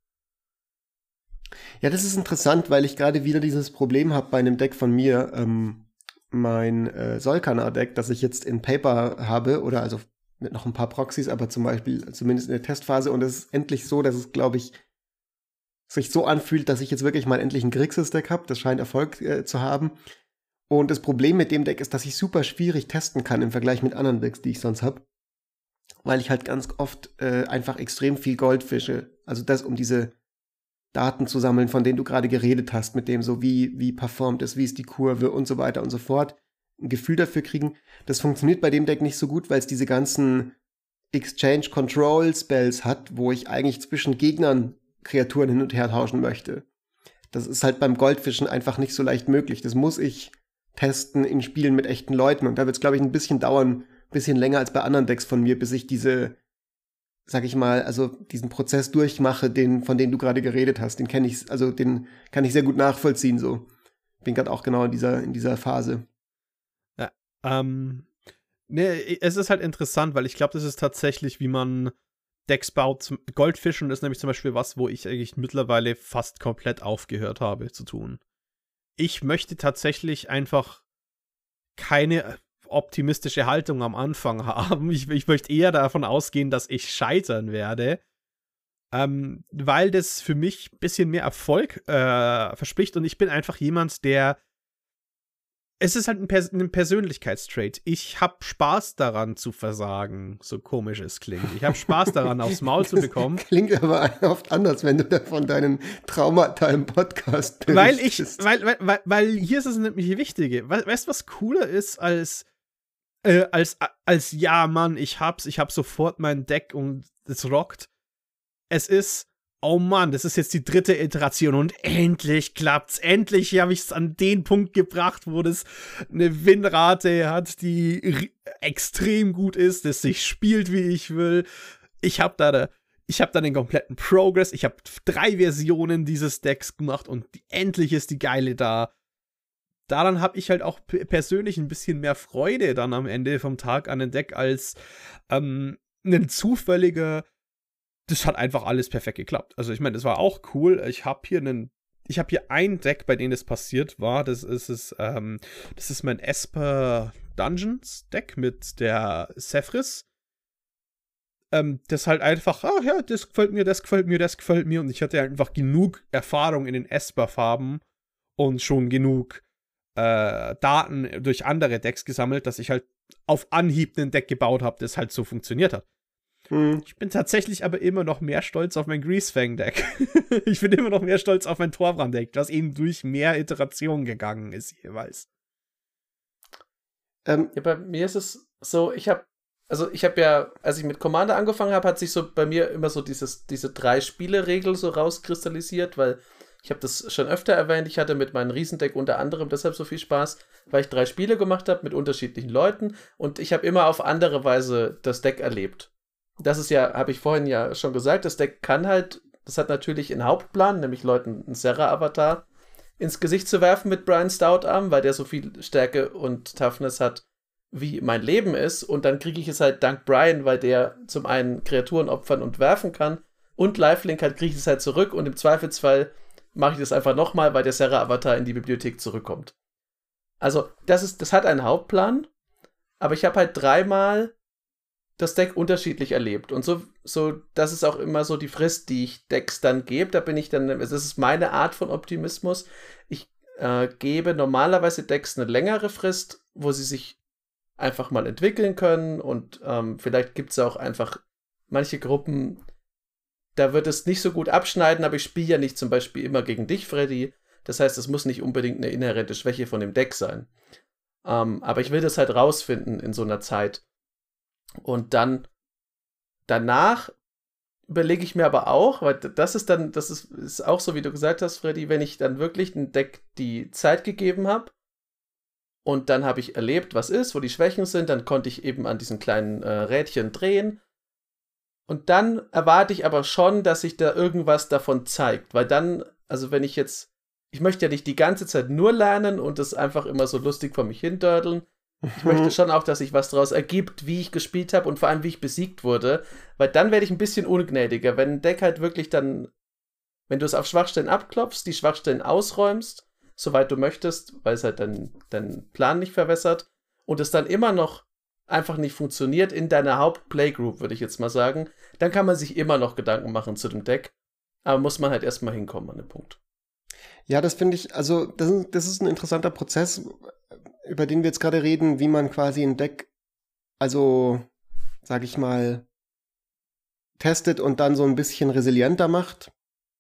Ja, das ist interessant, weil ich gerade wieder dieses Problem habe bei einem Deck von mir, ähm, mein äh, Solkanar-Deck, das ich jetzt in Paper habe, oder also mit noch ein paar Proxys, aber zum Beispiel zumindest in der Testphase, und es ist endlich so, dass es, glaube ich, sich so anfühlt, dass ich jetzt wirklich mal endlich ein Grixis-Deck habe. Das scheint Erfolg äh, zu haben. Und das Problem mit dem Deck ist, dass ich super schwierig testen kann im Vergleich mit anderen Decks, die ich sonst habe. Weil ich halt ganz oft äh, einfach extrem viel Gold fische. Also das, um diese Daten zu sammeln, von denen du gerade geredet hast, mit dem so, wie, wie performt es, wie ist die Kurve und so weiter und so fort. Ein Gefühl dafür kriegen. Das funktioniert bei dem Deck nicht so gut, weil es diese ganzen Exchange-Control-Spells hat, wo ich eigentlich zwischen Gegnern Kreaturen hin und her tauschen möchte. Das ist halt beim Goldfischen einfach nicht so leicht möglich. Das muss ich testen in Spielen mit echten Leuten. Und da wird es, glaube ich, ein bisschen dauern, ein bisschen länger als bei anderen Decks von mir, bis ich diese, sag ich mal, also diesen Prozess durchmache, den, von dem du gerade geredet hast. Den kenne ich, also den kann ich sehr gut nachvollziehen, so. Bin gerade auch genau in dieser, in dieser Phase.
Ja, ähm, ne, es ist halt interessant, weil ich glaube, das ist tatsächlich, wie man Decks baut. Goldfischen ist nämlich zum Beispiel was, wo ich eigentlich mittlerweile fast komplett aufgehört habe zu tun. Ich möchte tatsächlich einfach keine optimistische Haltung am Anfang haben. Ich, ich möchte eher davon ausgehen, dass ich scheitern werde, ähm, weil das für mich ein bisschen mehr Erfolg äh, verspricht und ich bin einfach jemand, der es ist halt ein, Pers- ein Persönlichkeitstrait. Ich habe Spaß daran zu versagen, so komisch es klingt. Ich habe Spaß daran, aufs Maul zu bekommen.
Klingt aber oft anders, wenn du da von deinen Traumata im Podcast berichtest.
Weil ich, weil, weil, weil, weil hier ist es nämlich Wichtige. We- weißt du, was cooler ist als, äh, als, als, ja, Mann, ich hab's, ich hab sofort mein Deck und es rockt. Es ist, oh Mann, das ist jetzt die dritte Iteration und endlich klappt's. Endlich habe ich es an den Punkt gebracht, wo das eine Winrate hat, die r- extrem gut ist, das sich spielt, wie ich will. Ich habe da, da, ich habe da den kompletten Progress. Ich habe drei Versionen dieses Decks gemacht und die, endlich ist die geile da. Daran habe ich halt auch p- persönlich ein bisschen mehr Freude dann am Ende vom Tag an ein Deck als ähm, ein zufälliger. Das hat einfach alles perfekt geklappt. Also ich meine, das war auch cool. Ich habe hier einen, ich habe hier ein Deck, bei dem das passiert war. Das ist es, ähm, das ist mein Esper Dungeons Deck mit der Sephris. Ähm, das halt einfach, ah ja, das gefällt mir, das gefällt mir, das gefällt mir. Und ich hatte einfach genug Erfahrung in den Esper-Farben und schon genug äh, Daten durch andere Decks gesammelt, dass ich halt auf Anhieb ein Deck gebaut habe, das halt so funktioniert hat. Ich bin tatsächlich aber immer noch mehr stolz auf mein Greasefang-Deck. Ich bin immer noch mehr stolz auf mein Torbrand-Deck, das eben durch mehr Iterationen gegangen ist jeweils.
Ähm, ja, bei mir ist es so, ich habe, also ich habe ja, als ich mit Commander angefangen habe, hat sich so bei mir immer so dieses, diese Drei-Spiele-Regel so rauskristallisiert, weil ich habe das schon öfter erwähnt, ich hatte mit meinem Riesendeck unter anderem deshalb so viel Spaß, weil ich drei Spiele gemacht habe mit unterschiedlichen Leuten und ich habe immer auf andere Weise das Deck erlebt. Das ist ja, habe ich vorhin ja schon gesagt, das Deck kann halt Das hat natürlich einen Hauptplan, nämlich Leuten einen Serra-Avatar ins Gesicht zu werfen mit Brian Stoutarm, weil der so viel Stärke und Toughness hat, wie mein Leben ist. Und dann kriege ich es halt dank Brian, weil der zum einen Kreaturen opfern und werfen kann und Lifelink hat, kriege ich es halt zurück und im Zweifelsfall mache ich das einfach nochmal, weil der Serra-Avatar in die Bibliothek zurückkommt. Also, das ist, das hat einen Hauptplan, aber ich habe halt dreimal das Deck unterschiedlich erlebt. Und so, so, das ist auch immer so die Frist, die ich Decks dann gebe. Da bin ich dann, das ist meine Art von Optimismus. Ich äh, gebe normalerweise Decks eine längere Frist, wo sie sich einfach mal entwickeln können und ähm, vielleicht gibt es auch einfach manche Gruppen, da wird es nicht so gut abschneiden, aber ich spiele ja nicht zum Beispiel immer gegen dich, Freddy. Das heißt, es muss nicht unbedingt eine inhärente Schwäche von dem Deck sein. Ähm, aber ich will das halt rausfinden in so einer Zeit. Und dann danach überlege ich mir aber auch, weil das ist dann, das ist, ist auch so, wie du gesagt hast, Freddy, wenn ich dann wirklich ein Deck die Zeit gegeben habe und dann habe ich erlebt, was ist, wo die Schwächen sind, dann konnte ich eben an diesen kleinen äh, Rädchen drehen. Und dann erwarte ich aber schon, dass sich da irgendwas davon zeigt, weil dann, also wenn ich jetzt, ich möchte ja nicht die ganze Zeit nur lernen und das einfach immer so lustig vor mich hindördeln. Ich möchte schon auch, dass sich was daraus ergibt, wie ich gespielt habe und vor allem, wie ich besiegt wurde, weil dann werde ich ein bisschen ungnädiger, wenn ein Deck halt wirklich dann, wenn du es auf Schwachstellen abklopfst, die Schwachstellen ausräumst, soweit du möchtest, weil es halt deinen dein Plan nicht verwässert und es dann immer noch einfach nicht funktioniert in deiner Haupt-Playgroup, würde ich jetzt mal sagen, dann kann man sich immer noch Gedanken machen zu dem Deck, aber muss man halt erstmal hinkommen an den Punkt.
Ja, das finde ich, also das ist, das ist ein interessanter Prozess, über den wir jetzt gerade reden, wie man quasi ein Deck, also, sag ich mal, testet und dann so ein bisschen resilienter macht.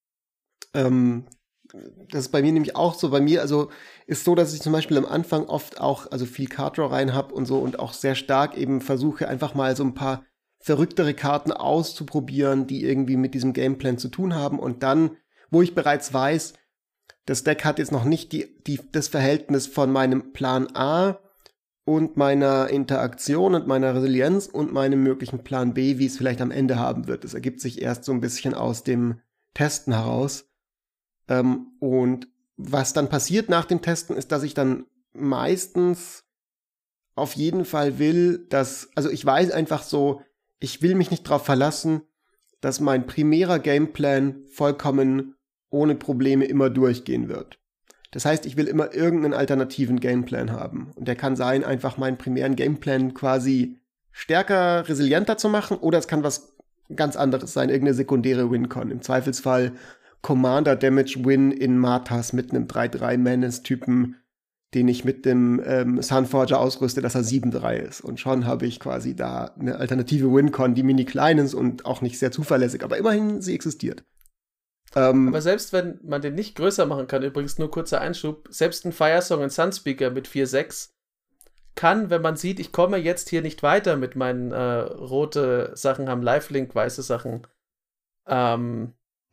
Ähm, das ist bei mir nämlich auch so. Bei mir, also, ist so, dass ich zum Beispiel am Anfang oft auch, also viel Card Draw rein habe und so und auch sehr stark eben versuche, einfach mal so ein paar verrücktere Karten auszuprobieren, die irgendwie mit diesem Gameplan zu tun haben und dann, wo ich bereits weiß, das Deck hat jetzt noch nicht die, die, das Verhältnis von meinem Plan A und meiner Interaktion und meiner Resilienz und meinem möglichen Plan B, wie es vielleicht am Ende haben wird. Das ergibt sich erst so ein bisschen aus dem Testen heraus. Ähm, und was dann passiert nach dem Testen, ist, dass ich dann meistens auf jeden Fall will, dass, also ich weiß einfach so, ich will mich nicht darauf verlassen, dass mein primärer Gameplan vollkommen ohne Probleme immer durchgehen wird. Das heißt, ich will immer irgendeinen alternativen Gameplan haben. Und der kann sein, einfach meinen primären Gameplan quasi stärker, resilienter zu machen, oder es kann was ganz anderes sein, irgendeine sekundäre Win-Con. Im Zweifelsfall Commander Damage Win in Martas mit einem drei drei Menace-Typen, den ich mit dem ähm, Sunforger ausrüste, dass er sieben drei ist. Und schon habe ich quasi da eine alternative Win-Con, die mini klein ist und auch nicht sehr zuverlässig, aber immerhin sie existiert.
Ähm, aber selbst wenn man den nicht größer machen kann, übrigens nur kurzer Einschub, selbst ein Firesong und Sunspeaker mit vier sechs kann, wenn man sieht, ich komme jetzt hier nicht weiter mit meinen äh, rote Sachen haben Lifelink, weiße Sachen ähm,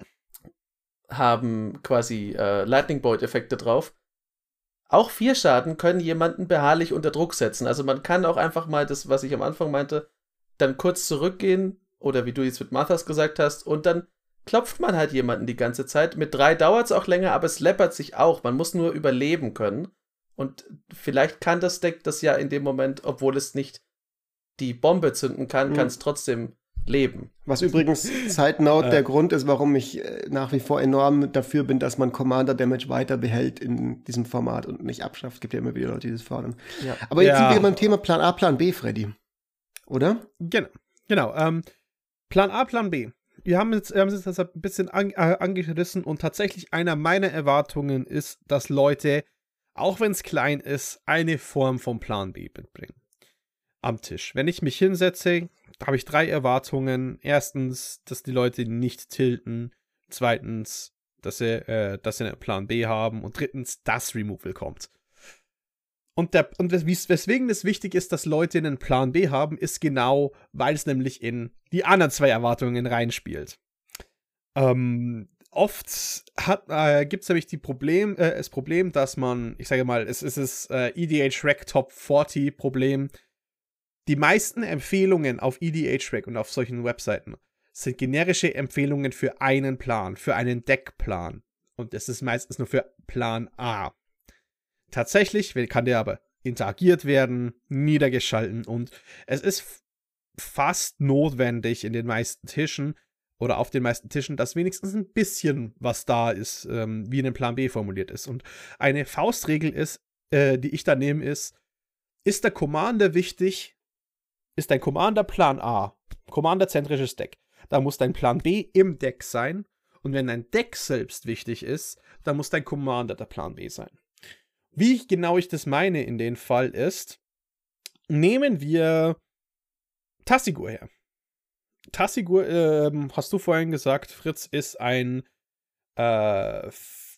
haben quasi äh, Lightning Bolt Effekte drauf. Auch vier Schaden können jemanden beharrlich unter Druck setzen. Also man kann auch einfach mal das, was ich am Anfang meinte, dann kurz zurückgehen oder wie du jetzt mit Marthas gesagt hast und dann klopft man halt jemanden die ganze Zeit. Mit drei dauert es auch länger, aber es läppert sich auch. Man muss nur überleben können. Und vielleicht kann das Deck das ja in dem Moment, obwohl es nicht die Bombe zünden kann, mhm. kann es trotzdem leben.
Was übrigens Side Note der Grund ist, warum ich äh, nach wie vor enorm dafür bin, dass man Commander Damage weiter behält in diesem Format und nicht abschafft. Es gibt ja immer wieder Leute, die das fordern. Ja. Aber jetzt ja. sind wir beim Thema Plan A, Plan B, Freddy. Oder?
Genau. Genau. Ähm, Plan A, Plan B. Wir haben jetzt, wir haben jetzt ein bisschen an, äh, angerissen und tatsächlich einer meiner Erwartungen ist, dass Leute, auch wenn es klein ist, eine Form von Plan B mitbringen. Am Tisch. Wenn ich mich hinsetze, habe ich drei Erwartungen. Erstens, dass die Leute nicht tilten. Zweitens, dass sie, äh, dass sie einen Plan B haben. Und drittens, dass Removal kommt. Und, der, und wes- weswegen es wichtig ist, dass Leute einen Plan B haben, ist genau, weil es nämlich in die anderen zwei Erwartungen reinspielt. Ähm, oft äh, gibt es nämlich die Problem, äh, das Problem, dass man, ich sage mal, es ist das äh, E D H-Rec Top vierzig Problem. Die meisten Empfehlungen auf E D H-Rec und auf solchen Webseiten sind generische Empfehlungen für einen Plan, für einen Deckplan. Und das ist meistens nur für Plan A. Tatsächlich kann der aber interagiert werden, niedergeschalten und es ist f- fast notwendig in den meisten Tischen oder auf den meisten Tischen, dass wenigstens ein bisschen was da ist, ähm, wie in einem Plan B formuliert ist. Und eine Faustregel ist, äh, die ich da nehme, ist, ist der Commander wichtig, ist dein Commander Plan A, Commander-zentrisches Deck, da muss dein Plan B im Deck sein. Und wenn dein Deck selbst wichtig ist, dann muss dein Commander der Plan B sein. Wie genau ich das meine in dem Fall ist, nehmen wir Tassigur her. Tassigur, ähm, hast du vorhin gesagt, Fritz, ist ein äh,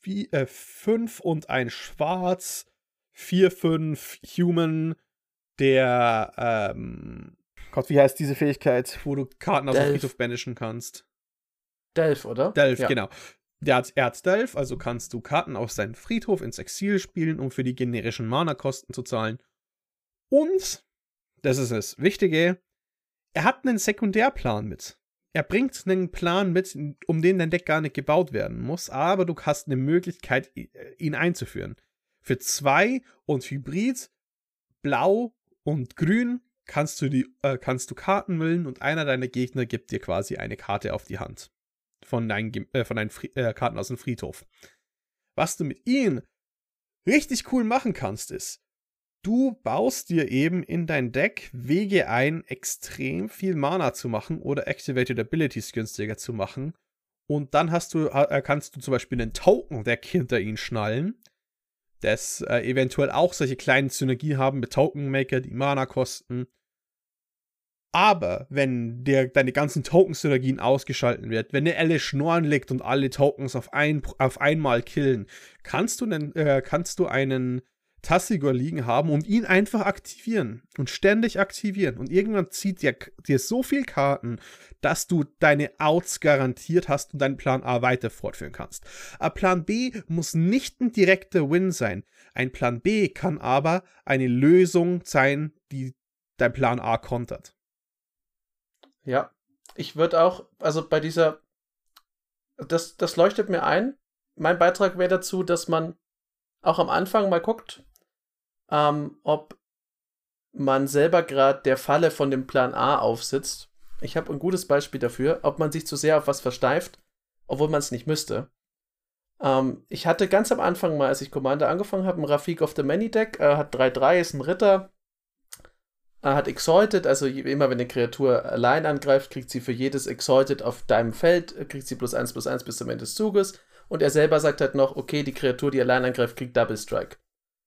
fünf und ein Schwarz, vier fünf Human, der, ähm, Gott, wie heißt diese Fähigkeit, wo du Karten aus dem Friedhof banishen kannst?
Delph, oder?
Delph,
ja.
genau. Der hat, er hat Delph, also kannst du Karten aus seinem Friedhof ins Exil spielen, um für die generischen Mana-Kosten zu zahlen. Und, das ist das Wichtige, er hat einen Sekundärplan mit. Er bringt einen Plan mit, um den dein Deck gar nicht gebaut werden muss, aber du hast eine Möglichkeit, ihn einzuführen. Für zwei und Hybrid, Blau und Grün kannst du, die, äh, kannst du Karten müllen und einer deiner Gegner gibt dir quasi eine Karte auf die Hand. Von deinen, äh, von deinen Fri- äh, Karten aus dem Friedhof. Was du mit ihnen richtig cool machen kannst, ist, du baust dir eben in dein Deck Wege ein, extrem viel Mana zu machen oder Activated Abilities günstiger zu machen. Und dann hast du, äh, kannst du zum Beispiel einen Token-Deck hinter ihn schnallen, das äh, eventuell auch solche kleinen Synergie haben mit Token-Maker, die Mana kosten. Aber wenn der, deine ganzen Token-Synergien ausgeschalten wird, wenn der alle Schnorren legt und alle Tokens auf, ein, auf einmal killen, kannst du, nen, äh, kannst du einen Tassigur liegen haben und ihn einfach aktivieren und ständig aktivieren. Und irgendwann zieht dir, dir so viel Karten, dass du deine Outs garantiert hast und deinen Plan A weiter fortführen kannst. Aber Plan B muss nicht ein direkter Win sein. Ein Plan B kann aber eine Lösung sein, die dein Plan A kontert.
Ja, ich würde auch, also bei dieser, das, das leuchtet mir ein. Mein Beitrag wäre dazu, dass man auch am Anfang mal guckt, ähm, ob man selber gerade der Falle von dem Plan A aufsitzt. Ich habe ein gutes Beispiel dafür, ob man sich zu sehr auf was versteift, obwohl man es nicht müsste. Ähm, ich hatte ganz am Anfang mal, als ich Commander angefangen habe, ein Rafik of the Many Deck, äh, hat drei drei, ist ein Ritter, er hat Exalted, also immer wenn eine Kreatur allein angreift, kriegt sie für jedes Exalted auf deinem Feld, kriegt sie plus eins plus eins bis zum Ende des Zuges. Und er selber sagt halt noch, okay, die Kreatur, die allein angreift, kriegt Double Strike.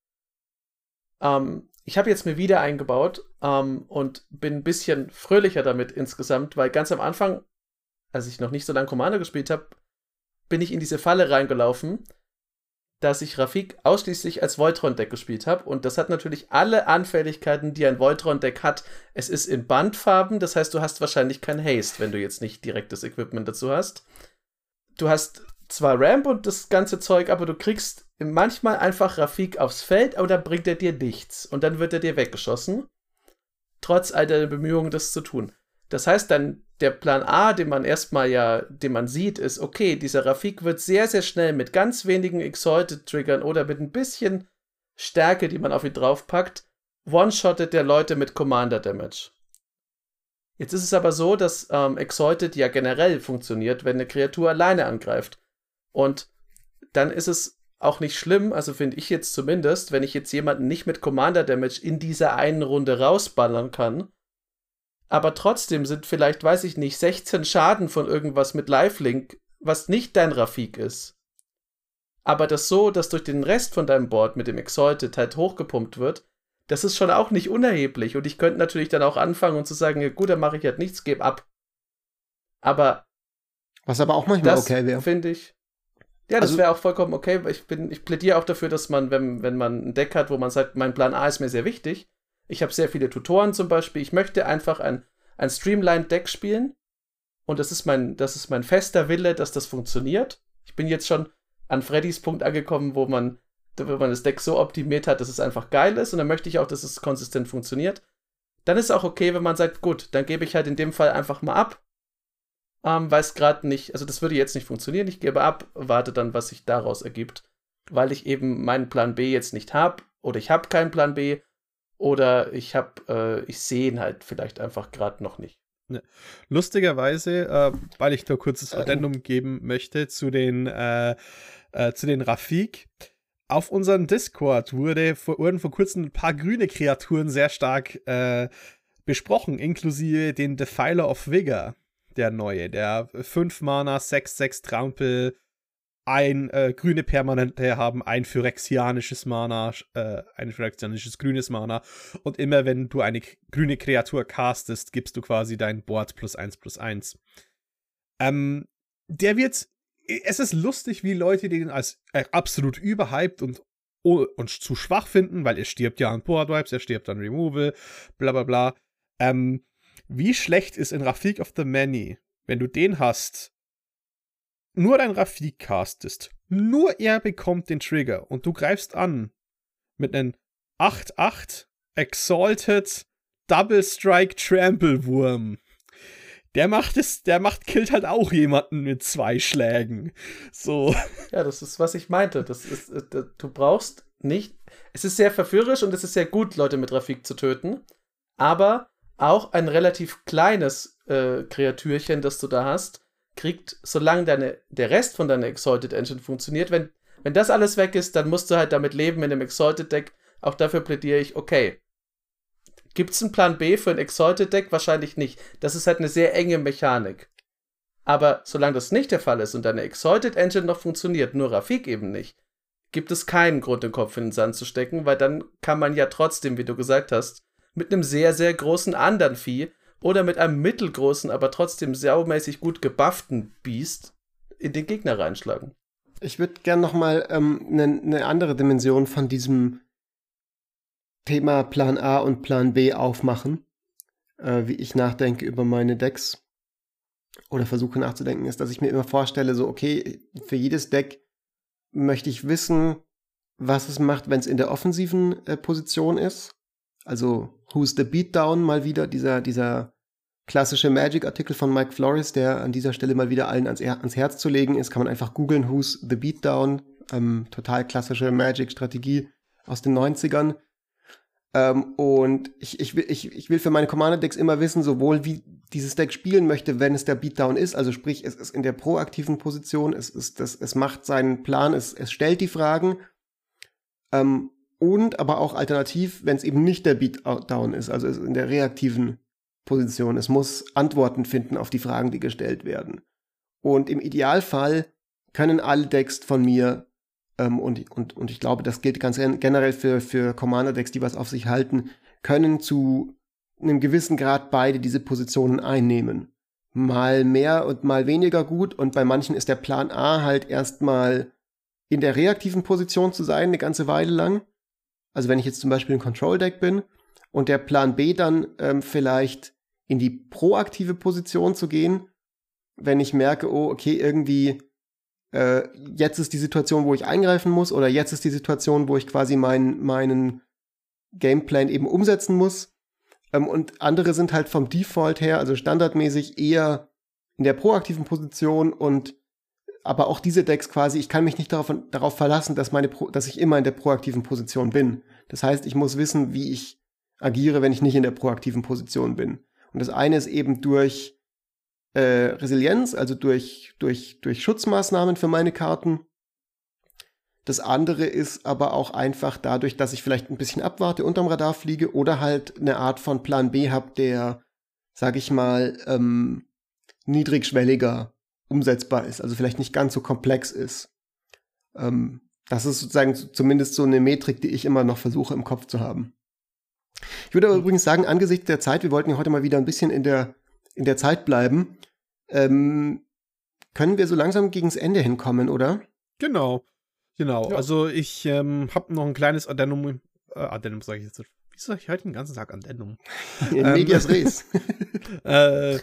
Ähm, ich habe jetzt mir wieder eingebaut ähm, und bin ein bisschen fröhlicher damit insgesamt, weil ganz am Anfang, als ich noch nicht so lange Commander gespielt habe, bin ich in diese Falle reingelaufen, dass ich Rafik ausschließlich als Voltron-Deck gespielt habe. Und das hat natürlich alle Anfälligkeiten, die ein Voltron-Deck hat. Es ist in Bandfarben, das heißt, du hast wahrscheinlich kein Haste, wenn du jetzt nicht direktes Equipment dazu hast. Du hast zwar Ramp und das ganze Zeug, aber du kriegst manchmal einfach Rafik aufs Feld, aber dann bringt er dir nichts. Und dann wird er dir weggeschossen. Trotz all deiner Bemühungen, das zu tun. Das heißt dann, der Plan A, den man erstmal ja, den man sieht, ist, okay, dieser Rafik wird sehr, sehr schnell mit ganz wenigen Exalted-Triggern oder mit ein bisschen Stärke, die man auf ihn draufpackt, one-shottet der Leute mit Commander-Damage. Jetzt ist es aber so, dass ähm, Exalted ja generell funktioniert, wenn eine Kreatur alleine angreift. Und dann ist es auch nicht schlimm, also finde ich jetzt zumindest, wenn ich jetzt jemanden nicht mit Commander-Damage in dieser einen Runde rausballern kann, aber trotzdem sind vielleicht, weiß ich nicht, sechzehn Schaden von irgendwas mit Lifelink, was nicht dein Rafik ist. Aber das so, dass durch den Rest von deinem Board mit dem Exalted halt hochgepumpt wird, das ist schon auch nicht unerheblich. Und ich könnte natürlich dann auch anfangen und zu sagen, ja gut, dann mache ich halt nichts, gebe ab. Aber
was aber auch manchmal
das
okay wäre.
Finde ich. Ja, das
Also,
wäre auch vollkommen okay. Ich, bin, ich plädiere auch dafür, dass man, wenn, wenn man ein Deck hat, wo man sagt, mein Plan A ist mir sehr wichtig. Ich habe sehr viele Tutoren zum Beispiel. Ich möchte einfach ein, ein Streamlined-Deck spielen. Und das ist, mein, das ist mein fester Wille, dass das funktioniert. Ich bin jetzt schon an Freddys Punkt angekommen, wo man, wo man das Deck so optimiert hat, dass es einfach geil ist. Und dann möchte ich auch, dass es konsistent funktioniert. Dann ist es auch okay, wenn man sagt, gut, dann gebe ich halt in dem Fall einfach mal ab. ähm, weiß gerade nicht, also das würde jetzt nicht funktionieren. Ich gebe ab, warte dann, was sich daraus ergibt, weil ich eben meinen Plan B jetzt nicht habe oder ich habe keinen Plan B oder ich habe, äh, ich sehe ihn halt vielleicht einfach gerade noch nicht.
Ne. Lustigerweise, äh, weil ich da kurzes Addendum geben möchte zu den, äh, äh, zu den Rafik. Auf unserem Discord wurde vor, wurden vor kurzem ein paar grüne Kreaturen sehr stark äh, besprochen, inklusive den Defiler of Vigor, der neue, der fünf Mana, sechs sechs Trampel, ein äh, grüne Permanente haben, ein phyrexianisches Mana, äh, ein phyrexianisches grünes Mana. Und immer wenn du eine k- grüne Kreatur castest, gibst du quasi dein Board plus eins plus eins. Ähm, der wird, es ist lustig, wie Leute den als äh, absolut überhyped und, oh, und zu schwach finden, weil er stirbt ja an Board Wipes, er stirbt an Removal, bla bla bla. Ähm, wie schlecht ist in Rafik of the Many, wenn du den hast, nur dein Rafik castest, nur er bekommt den Trigger und du greifst an mit einem acht acht Exalted Double Strike Trample Wurm. Der macht es, der macht, killt halt auch jemanden mit zwei Schlägen. So.
Ja, das ist, was ich meinte. Das ist, äh, du brauchst nicht, es ist sehr verführerisch und es ist sehr gut, Leute mit Rafik zu töten, aber auch ein relativ kleines äh, Kreatürchen, das du da hast, kriegt, solange deine, der Rest von deiner Exalted Engine funktioniert, wenn, wenn das alles weg ist, dann musst du halt damit leben in einem Exalted Deck. Auch dafür plädiere ich, okay. Gibt es einen Plan B für ein Exalted Deck? Wahrscheinlich nicht. Das ist halt eine sehr enge Mechanik. Aber solange das nicht der Fall ist und deine Exalted Engine noch funktioniert, nur Rafik eben nicht, gibt es keinen Grund, den Kopf in den Sand zu stecken, weil dann kann man ja trotzdem, wie du gesagt hast, mit einem sehr, sehr großen anderen Vieh oder mit einem mittelgroßen, aber trotzdem saumäßig gut gebufften Beast in den Gegner reinschlagen.
Ich würde gerne noch mal ähm, eine ne andere Dimension von diesem Thema Plan A und Plan B aufmachen, äh, wie ich nachdenke über meine Decks oder versuche nachzudenken, ist, dass ich mir immer vorstelle, so okay, für jedes Deck möchte ich wissen, was es macht, wenn es in der offensiven äh, Position ist. Also Who's the Beatdown mal wieder, dieser, dieser klassische Magic-Artikel von Mike Flores, der an dieser Stelle mal wieder allen ans, ans Herz zu legen ist, kann man einfach googeln, Who's the Beatdown, ähm, total klassische Magic-Strategie aus den neunzigern. Ähm, und ich, ich, will, ich, ich will für meine Commander-Decks immer wissen, sowohl wie dieses Deck spielen möchte, wenn es der Beatdown ist, also sprich, es ist in der proaktiven Position, es, ist das, es macht seinen Plan, es, es stellt die Fragen, ähm, und aber auch alternativ, wenn es eben nicht der Beatdown ist, also es ist in der reaktiven Position. Es muss Antworten finden auf die Fragen, die gestellt werden. Und im Idealfall können alle Decks von mir, ähm, und, und, und ich glaube, das gilt ganz generell für, für Commander-Decks, die was auf sich halten, können zu einem gewissen Grad beide diese Positionen einnehmen. Mal mehr und mal weniger gut, und bei manchen ist der Plan A halt erstmal in der reaktiven Position zu sein, eine ganze Weile lang. Also wenn ich jetzt zum Beispiel ein Control-Deck bin und der Plan B dann ähm, vielleicht in die proaktive Position zu gehen, wenn ich merke, oh, okay, irgendwie äh, jetzt ist die Situation, wo ich eingreifen muss, oder jetzt ist die Situation, wo ich quasi mein, meinen Gameplan eben umsetzen muss. Ähm, und andere sind halt vom Default her, also standardmäßig eher in der proaktiven Position, und aber auch diese Decks quasi, ich kann mich nicht darauf, darauf verlassen, dass, meine Pro, dass ich immer in der proaktiven Position bin. Das heißt, ich muss wissen, wie ich agiere, wenn ich nicht in der proaktiven Position bin. Und das eine ist eben durch äh, Resilienz, also durch, durch, durch Schutzmaßnahmen für meine Karten. Das andere ist aber auch einfach dadurch, dass ich vielleicht ein bisschen abwarte, unterm Radar fliege oder halt eine Art von Plan B habe, der, sag ich mal, ähm, niedrigschwelliger umsetzbar ist, also vielleicht nicht ganz so komplex ist. Ähm, das ist sozusagen zumindest so eine Metrik, die ich immer noch versuche im Kopf zu haben. Ich würde aber übrigens sagen, angesichts der Zeit, wir wollten ja heute mal wieder ein bisschen in der, in der Zeit bleiben, ähm, können wir so langsam gegens Ende hinkommen, oder?
Genau, genau.
Ja.
Also ich ähm, habe noch ein kleines Addendum, äh, Addendum sage ich jetzt. Wie sage ich heute den ganzen Tag Addendum?
In medias res.
äh,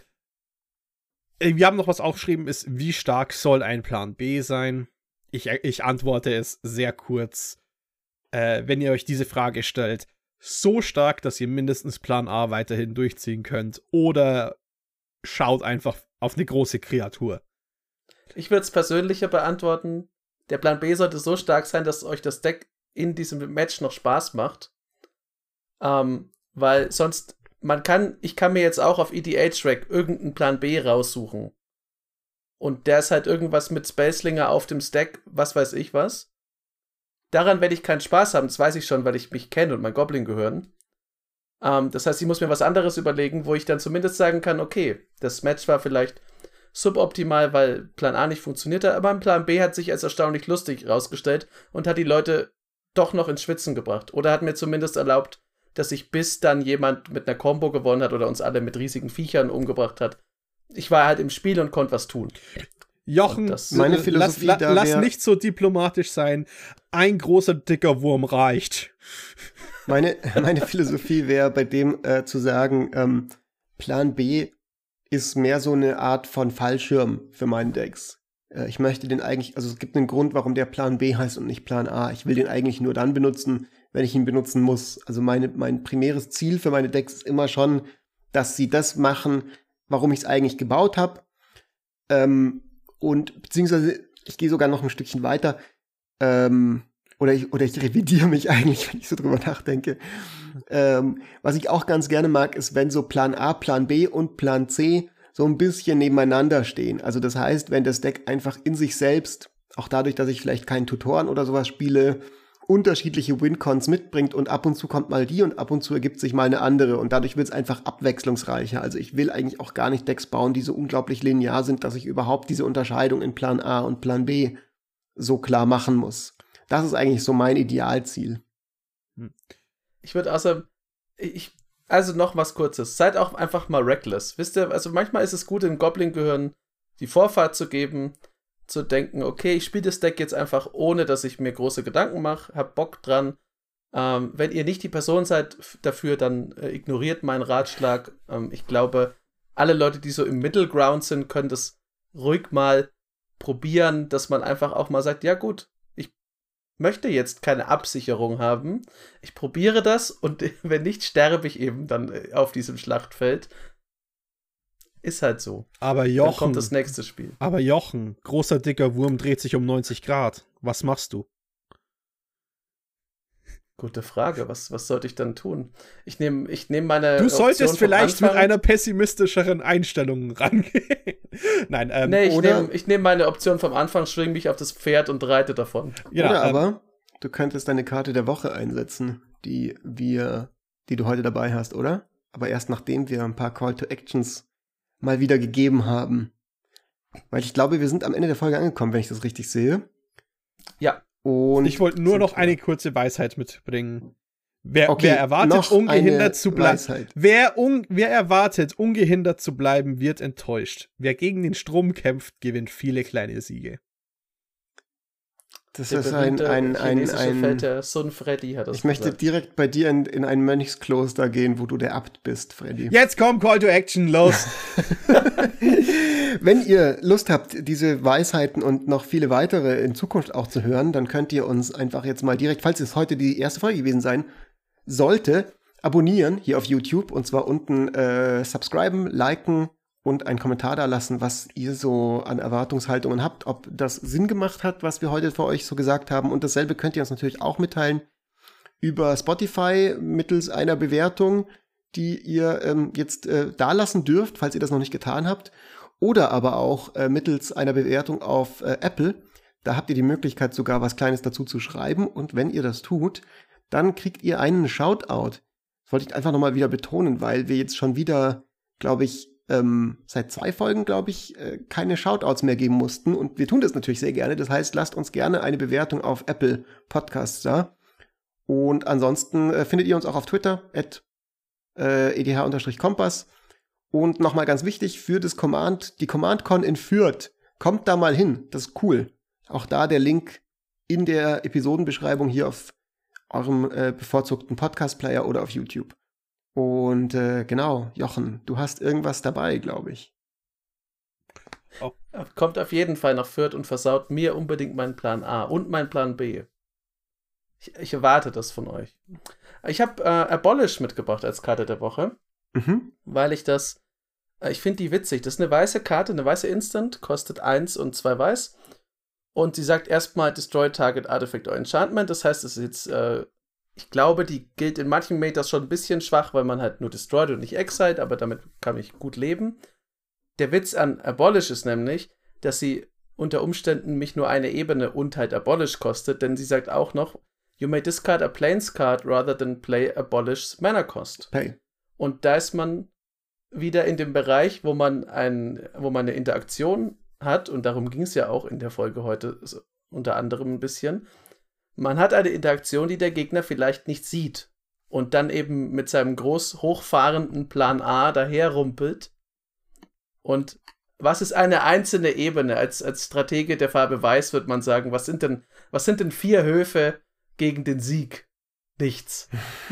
Wir haben noch was aufgeschrieben, ist, wie stark soll ein Plan B sein? Ich, ich antworte es sehr kurz. Äh, wenn ihr euch diese Frage stellt, so stark, dass ihr mindestens Plan A weiterhin durchziehen könnt, oder schaut einfach auf eine große Kreatur.
Ich würde es persönlicher beantworten. Der Plan B sollte so stark sein, dass euch das Deck in diesem Match noch Spaß macht. Ähm, weil sonst, man kann, ich kann mir jetzt auch auf E D H-Rack irgendeinen Plan B raussuchen. Und der ist halt irgendwas mit Spacelinger auf dem Stack, was weiß ich was. Daran werde ich keinen Spaß haben, das weiß ich schon, weil ich mich kenne und mein Goblin gehören. Ähm, das heißt, ich muss mir was anderes überlegen, wo ich dann zumindest sagen kann, okay, das Match war vielleicht suboptimal, weil Plan A nicht funktionierte, aber Plan B hat sich als erstaunlich lustig rausgestellt und hat die Leute doch noch ins Schwitzen gebracht. Oder hat mir zumindest erlaubt, dass sich bis dann jemand mit einer Combo gewonnen hat oder uns alle mit riesigen Viechern umgebracht hat. Ich war halt im Spiel und konnte was tun.
Jochen,
das, meine Philosophie
lass,
da
lass
wär,
nicht so diplomatisch sein. Ein großer, dicker Wurm reicht.
Meine, meine Philosophie wäre bei dem äh, zu sagen, ähm, Plan B ist mehr so eine Art von Fallschirm für meinen Decks. Äh, ich möchte den eigentlich, also es gibt einen Grund, warum der Plan B heißt und nicht Plan A. Ich will den eigentlich nur dann benutzen, wenn ich ihn benutzen muss. Also meine, mein primäres Ziel für meine Decks ist immer schon, dass sie das machen, warum ich es eigentlich gebaut habe. Ähm, und beziehungsweise, ich gehe sogar noch ein Stückchen weiter. Ähm, oder, ich, oder ich revidiere mich eigentlich, wenn ich so drüber nachdenke. Ähm, was ich auch ganz gerne mag, ist, wenn so Plan A, Plan B und Plan C so ein bisschen nebeneinander stehen. Also das heißt, wenn das Deck einfach in sich selbst, auch dadurch, dass ich vielleicht keinen Tutoren oder sowas spiele, unterschiedliche Wincons mitbringt und ab und zu kommt mal die und ab und zu ergibt sich mal eine andere und dadurch wird es einfach abwechslungsreicher. Also ich will eigentlich auch gar nicht Decks bauen, die so unglaublich linear sind, dass ich überhaupt diese Unterscheidung in Plan A und Plan B so klar machen muss. Das ist eigentlich so mein Idealziel.
Ich würde außer, ich, also noch was Kurzes. Seid auch einfach mal reckless. Wisst ihr, also manchmal ist es gut, im Goblin-Gehirn die Vorfahrt zu geben, zu denken, okay, ich spiele das Deck jetzt einfach, ohne dass ich mir große Gedanken mache, hab Bock dran. Ähm, wenn ihr nicht die Person seid f- dafür, dann äh, ignoriert meinen Ratschlag. Ähm, ich glaube, alle Leute, die so im Middle Ground sind, können das ruhig mal probieren, dass man einfach auch mal sagt, ja gut, ich möchte jetzt keine Absicherung haben. Ich probiere das und wenn nicht, sterbe ich eben dann äh, auf diesem Schlachtfeld. Ist halt so.
Aber Jochen,
dann kommt das nächste Spiel.
Aber Jochen, großer, dicker Wurm dreht sich um neunzig Grad. Was machst du?
Gute Frage. Was, was sollte ich dann tun? Ich nehme ich nehm meine
Du solltest
Option
vielleicht
vom
mit einer pessimistischeren Einstellung rangehen. Nein, ähm,
nee, ich
oder?
nehme nehm meine Option vom Anfang, schwing mich auf das Pferd und reite davon.
Ja,
oder
ähm,
aber du könntest deine Karte der Woche einsetzen, die wir, die du heute dabei hast, oder? Aber erst nachdem wir ein paar Call to Actions mal wieder gegeben haben. Weil ich glaube, wir sind am Ende der Folge angekommen, wenn ich das richtig sehe.
Ja.
Und
ich wollte nur noch
wir.
eine kurze Weisheit mitbringen. Wer,
Okay,
wer erwartet,
noch
ungehindert
eine
zu bleiben,
Weisheit.
wer, un, wer erwartet, ungehindert zu bleiben, wird enttäuscht. Wer gegen den Strom kämpft, gewinnt viele kleine Siege.
Das
Der
ist ein,
berühmte
ein, ein,
chinesische
ein
Feldherr Sun Freddy hat das
Ich möchte
gesagt.
direkt bei dir in, in ein Mönchskloster gehen, wo du der Abt bist, Freddy.
Jetzt komm, Call to Action, los!
Wenn ihr Lust habt, diese Weisheiten und noch viele weitere in Zukunft auch zu hören, dann könnt ihr uns einfach jetzt mal direkt, falls es heute die erste Folge gewesen sein sollte, abonnieren hier auf YouTube und zwar unten äh, subscriben, liken und einen Kommentar da lassen, was ihr so an Erwartungshaltungen habt, ob das Sinn gemacht hat, was wir heute für euch so gesagt haben. Und dasselbe könnt ihr uns natürlich auch mitteilen über Spotify mittels einer Bewertung, die ihr ähm, jetzt äh, da lassen dürft, falls ihr das noch nicht getan habt. Oder aber auch äh, mittels einer Bewertung auf äh, Apple. Da habt ihr die Möglichkeit, sogar was Kleines dazu zu schreiben. Und wenn ihr das tut, dann kriegt ihr einen Shoutout. Das wollte ich einfach nochmal wieder betonen, weil wir jetzt schon wieder, glaube ich, ähm, seit zwei Folgen, glaube ich, äh, keine Shoutouts mehr geben mussten. Und wir tun das natürlich sehr gerne. Das heißt, lasst uns gerne eine Bewertung auf Apple Podcasts da. Und ansonsten äh, findet ihr uns auch auf Twitter, at äh, edh-kompass. Und nochmal ganz wichtig, für das Command, die CommandCon in Fürth, kommt da mal hin. Das ist cool. Auch da der Link in der Episodenbeschreibung hier auf eurem äh, bevorzugten Podcast-Player oder auf YouTube. Und äh, genau, Jochen, du hast irgendwas dabei, glaube ich.
Oh. Kommt auf jeden Fall nach Fürth und versaut mir unbedingt meinen Plan A und meinen Plan B. Ich, ich erwarte das von euch. Ich habe äh, Abolish mitgebracht als Karte der Woche,
Mhm.
weil ich das Ich finde die witzig. Das ist eine weiße Karte, eine weiße Instant, kostet eins und zwei weiß. Und sie sagt erstmal Destroy Target Artifact or Enchantment. Das heißt, es ist jetzt, äh, ich glaube, die gilt in manchen Metas schon ein bisschen schwach, weil man halt nur destroyed und nicht exiled, aber damit kann ich gut leben. Der Witz an Abolish ist nämlich, dass sie unter Umständen mich nur eine Ebene und halt Abolish kostet, denn sie sagt auch noch, you may discard a Plains card rather than play Abolish's Mana Cost.
Hey.
Und da ist man wieder in dem Bereich, wo man, ein, wo man eine Interaktion hat, und darum ging es ja auch in der Folge heute so, unter anderem ein bisschen. Man hat eine Interaktion, die der Gegner vielleicht nicht sieht und dann eben mit seinem groß hochfahrenden Plan A daherrumpelt. Und was ist eine einzelne Ebene? Als, als Stratege der Farbe Weiß wird man sagen, was sind denn, was sind denn vier Höfe gegen den Sieg? Nichts.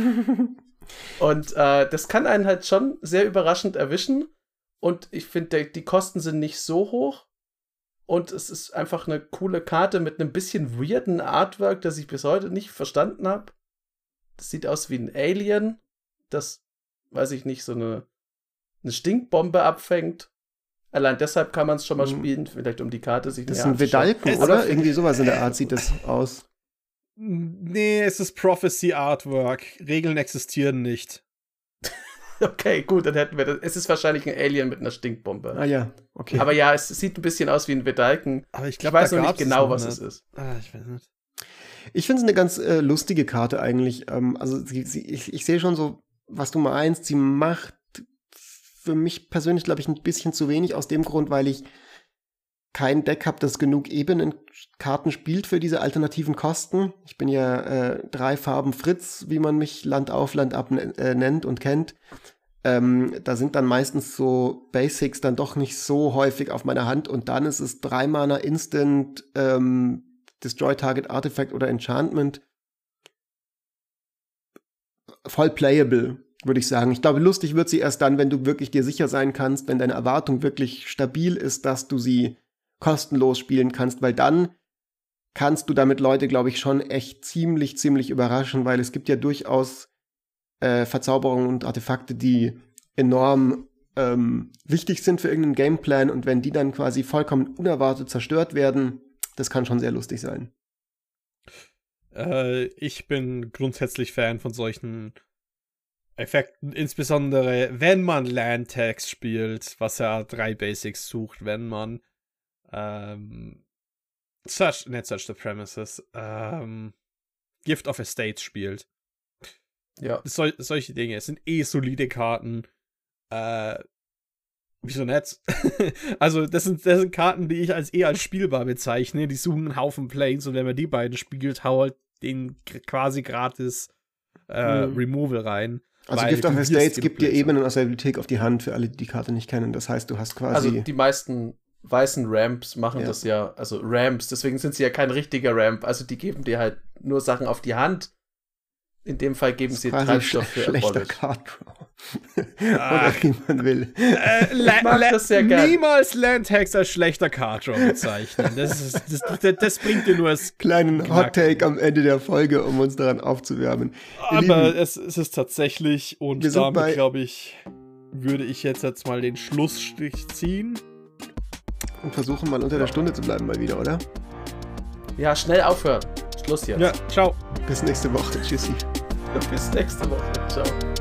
Und äh, das kann einen halt schon sehr überraschend erwischen. Und ich finde, die Kosten sind nicht so hoch. Und es ist einfach eine coole Karte mit einem bisschen weirden Artwork, das ich bis heute nicht verstanden habe. Das sieht aus wie ein Alien, das, weiß ich nicht, so eine, eine Stinkbombe abfängt. Allein deshalb kann man es schon mal spielen, vielleicht um die Karte sich
Das ist
näher
ein Vedalken, oder? Irgendwie sowas in der Art sieht das aus.
Nee, es ist Prophecy Artwork. Regeln existieren nicht.
Okay, gut, dann hätten wir das. Es ist wahrscheinlich ein Alien mit einer Stinkbombe.
Ah ja, okay.
Aber ja, es sieht ein bisschen aus wie ein Vedalken.
Aber ich,
Ich
glaub,
weiß
da
noch nicht
gab's
genau,
noch
was
nicht.
es ist.
Ah, ich weiß nicht.
Ich finde es eine ganz äh, lustige Karte eigentlich. Ähm, also sie, sie, ich, ich sehe schon so, was du meinst. Sie macht für mich persönlich, glaube ich, ein bisschen zu wenig aus dem Grund, weil ich kein Deck habe, das genug Ebenenkarten spielt für diese alternativen Kosten. Ich bin ja äh, drei Farben Fritz, wie man mich Land auf, Land ab äh, nennt und kennt. Ähm, da sind dann meistens so Basics dann doch nicht so häufig auf meiner Hand und dann ist es drei Mana Instant, ähm, Destroy Target Artifact oder Enchantment. Voll playable, würde ich sagen. Ich glaube, lustig wird sie erst dann, wenn du wirklich dir sicher sein kannst, wenn deine Erwartung wirklich stabil ist, dass du sie kostenlos spielen kannst, weil dann kannst du damit Leute, glaube ich, schon echt ziemlich, ziemlich überraschen, weil es gibt ja durchaus äh, Verzauberungen und Artefakte, die enorm ähm, wichtig sind für irgendeinen Gameplan und wenn die dann quasi vollkommen unerwartet zerstört werden, das kann schon sehr lustig sein.
Äh, ich bin grundsätzlich Fan von solchen Effekten, insbesondere wenn man Land-Tags spielt, was ja drei Basics sucht, wenn man ähm, Search, nicht Search the Premises, ähm, Gift of Estates spielt.
Ja.
Sol solche Dinge, es sind eh solide Karten. Äh, wieso nicht? Also, das sind, das sind Karten, die ich als eh als spielbar bezeichne. Die suchen einen Haufen Planes und wenn man die beiden spielt, haut den quasi gratis äh, mhm. Removal rein.
Also Gift of Estates gibt dir Ebenen aus der Bibliothek auf die Hand, für alle, die die Karte nicht kennen. Das heißt, du hast quasi...
Also die meisten weißen Ramps machen
Ja.
das ja, also Ramps, deswegen sind sie ja kein richtiger Ramp. Also die geben dir halt nur Sachen auf die Hand. In dem Fall geben
Das ist
sie
quasi
Treibstoff
sch
für
schlechter
Abolish.
Card Draw. Oder wie man will.
Äh,
Ich mag das sehr gern.
Niemals Landtags als schlechter Card Draw bezeichnen. Das, ist, das, das, das bringt dir nur das.
Kleinen
Knack.
Hot Take am Ende der Folge, um uns daran aufzuwärmen. Ihr
Aber
Lieben,
es, es ist tatsächlich, und
Wir sind bei-
damit, glaube ich, würde ich jetzt, jetzt mal den Schlussstrich ziehen.
und versuchen mal unter der Stunde zu bleiben mal wieder, oder?
Ja, schnell aufhören. Schluss jetzt.
Ja, ciao.
Bis nächste Woche. Tschüssi.
Bis nächste Woche. Ciao.